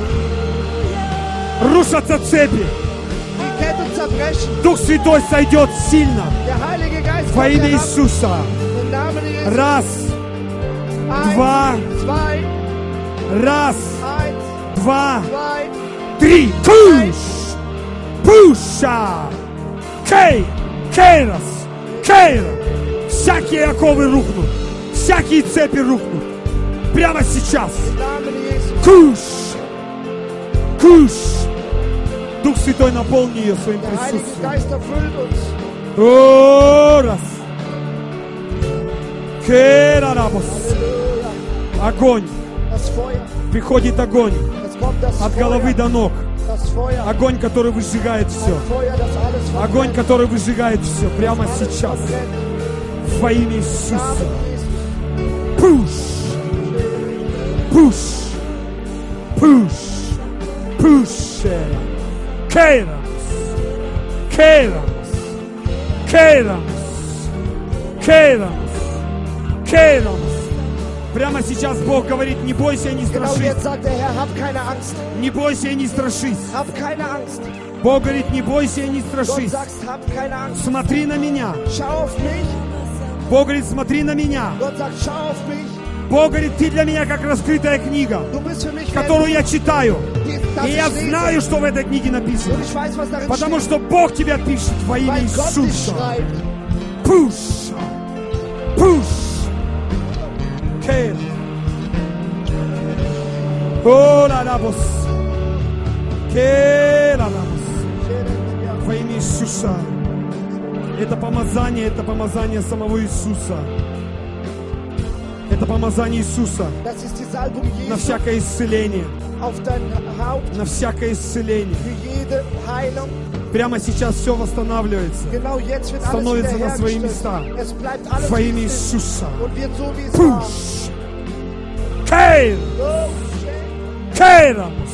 Рушатся цепи! Die Ketten zerbrechen. Дух Святой сойдет сильно! Der Heilige Geist Во kommt имя herab. Иисуса! Im Namen Jesus. Раз! Eins, Два. zwei, Раз! eins, Два! zwei. 3! Пуш! Пуша! Кей! Кейрос! Кейра! Всякие оковы рухнут! Всякие цепи рухнут! Прямо сейчас! Im Namen Jesus. Куш! Куш! Дух Святой, наполни ее своим Der Heilige присутствием. Geist erfüllt uns. О, раз! Керарабос! Огонь! Das Feuer. Приходит огонь Es kommt das от Feuer. головы до ног. Das Feuer. Огонь, который выжигает все. Feuer, das alles verbrennt. Огонь, который выжигает все прямо сейчас. Во имя Иисуса. Namen Jesus. Пуш! Push. Push. Push. Keiramos. Keiramos. Keiramos. Keiramos. Keiramos. Прямо сейчас Бог говорит, не бойся и не Genau страшись. jetzt sagt der Herr, hab keine Angst. Не бойся и не страшись. Hab keine Angst. Бог говорит, не бойся и не Gott страшись. sagt, hab keine Angst. Смотри на меня. Schau auf mich. Бог говорит, смотри на меня. Gott sagt, schau auf mich. Бог говорит, ты для меня как раскрытая книга, Du bist für mich которую я читаю. das И я ich lese. знаю, что в этой книге написано. Und ich weiß, was darin Потому steht. что Бог тебя пишет во имя Weil Gott dich Иисуса. schreibt. Push. Push. Keir. О, лалабос. Кералабос. Во имя Иисуса. Это помазание самого Иисуса. Это помазание Иисуса Das ist die Salbung на Jesu всякое исцеление. auf dein Haupt На всякое исцеление. für jede Heilung. Прямо сейчас все восстанавливается. Genau jetzt wird alles Становится на свои wiederhergestellt. места. Es bleibt alles Во wie имя es ist Иисуса. und wird so, wie es war. Push. Keir. So, Keiramos.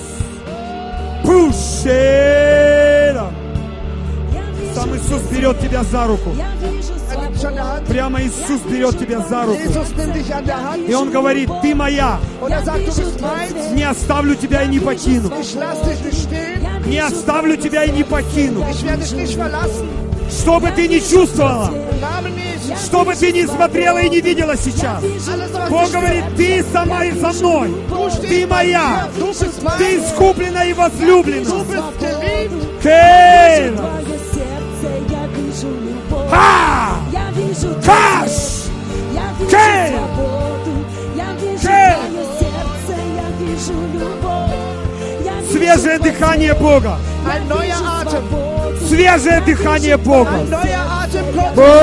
Пушера. Сам Иисус берет тебя за руку. Я вижу er nimmt schon der Hand. Прямо Иисус берет тебя за руку. Jesus nimmt dich an der Hand И Он говорит, ты моя. und er sagt, du bist mein. Не оставлю тебя и не покину. Ich lass dich nicht stehen. Не оставлю тебя и не покину. Ich werde dich nicht verlassen. Что бы ты ни чувствовала, Im Namen Jesus. что бы ты ни смотрела и не видела сейчас, Alles, was Бог dich говорит, stört, ты сама и со мной. du stehst Ты bei моя. mir. Du bist Ты mein. искуплена и возлюблена. Du bist geliebt. Кейра. твое сердце, я вижу любовь. Ха! Я вижу Каш! я вижу Кей! свободу. Я вижу Кей! твое сердце, я вижу любовь. Я вижу Свежее дыхание Бога. Ein neuer Atem. свободу. Свежее дыхание Бога. Ein neuer Atem Gottes. Оу!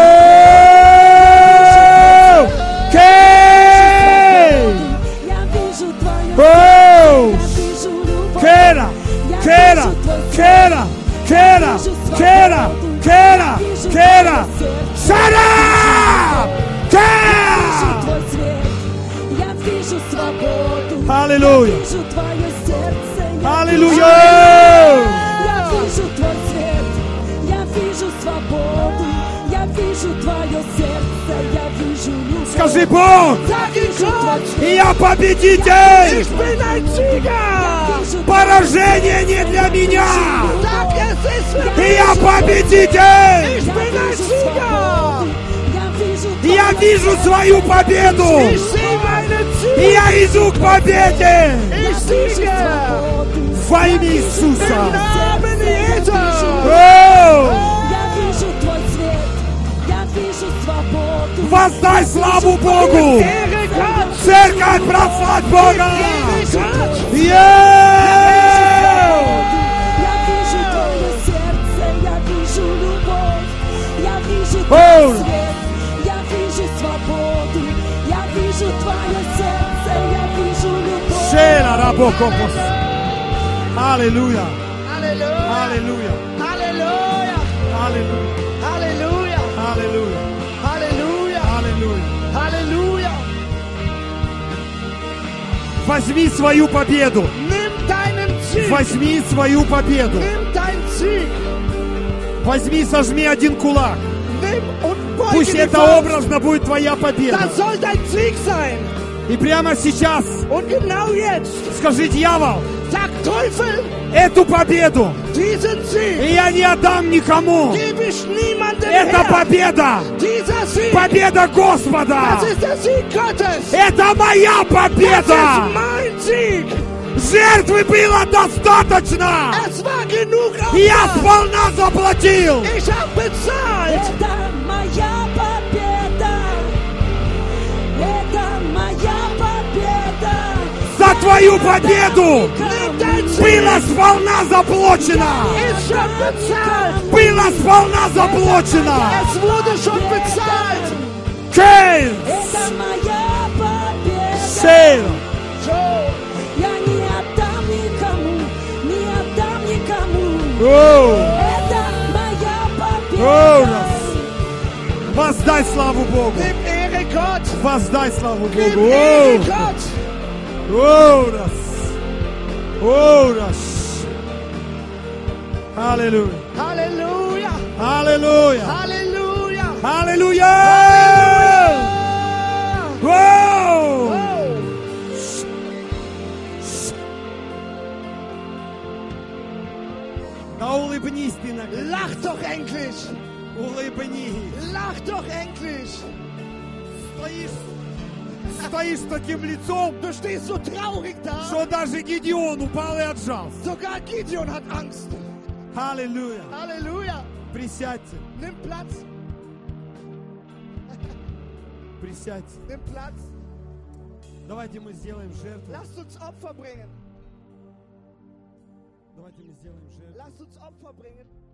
Кей! Я вижу твое Оу! я вижу любовь. Кера! Кера! Кера! Кера! Кера! Кера! Кера! Шара! Кера! Твой свет, я вижу свободу. Аллилуйя! Вижу твое сердце, я Аллилуйя! Я вижу твой свет, я вижу свободу, я вижу твое сердце, я вижу любовь. Скажи, Бог, Sag ihm Gott. я победитель! Ich bin ein Sieger. Поражение не для меня! Sag, es ist für И mich. я победитель! Ich bin ein Sieger. Я вижу свою победу! Ich sehe meinen И Sieg. я иду к победе! Ich siege. Во имя Иисуса! Im Namen Jesus. Оу! Я вижу твой свет, я вижу свободу. Воздай славу Богу! Ehre Gott. Церковь, прославь Бога! Ehre Gott. Еу! Я вижу твое сердце, я вижу любовь. Я вижу Оу! твой свет, я вижу свободу. Я вижу твое сердце, я вижу любовь. Шера рабокопос! Аллилуйя! Halleluja. Аллилуйя! Halleluja. Аллилуйя! Halleluja. Аллилуйя! Halleluja. Аллилуйя! Halleluja. Возьми свою победу! Nimm deinen Sieg. Возьми свою победу! Nimm deinen Sieg. Возьми, сожми один кулак! Nimm und beuge Пусть die это Faust. образно будет твоя победа! Das soll dein Sieg sein. И прямо сейчас Und genau jetzt, скажи, дьявол, sag Teufel, эту победу diesen Sieg и я не отдам никому! gebe ich niemandem Это her. победа! Dieser Sieg, Победа Господа! das ist der Sieg Gottes. Это моя Das ist победа! mein Sieg. Жертвы было достаточно! Es war genug Я Opfer. сполна заплатил! Ich habe bezahlt. Это моя победа. Это моя победа. За твою победу Nimm dein Sieg. было сполна заплачено! Ist schon bezahlt. Было сполна заплачено! Es wurde schon bezahlt. Кейн! Это моя победа. Сейл! So. Я не отдам никому, не отдам никому. Оу! Это моя победа. Оу! Воздай славу Богу! Gib Ehre Gott. Воздай славу Gib Богу! Ehre Оу! Gott. Hallelujah. Halleluja. Hallelujah. Halleluja. Hallelujah. Wow. Oh. Да улыбнись ты наконец. Lach doch endlich. Улыбнись. Lach doch endlich. Стоишь с таким лицом, Du stehst so traurig da. что даже Гедеон упал и отжался. Sogar Gideon hat Angst. Halleluja. Halleluja. Присядьте. Nimm Platz. Присядьте. Nimm Platz. Давайте мы сделаем жертву. Lasst uns Opfer bringen. Давайте мы сделаем жертву. Lasst uns Opfer bringen.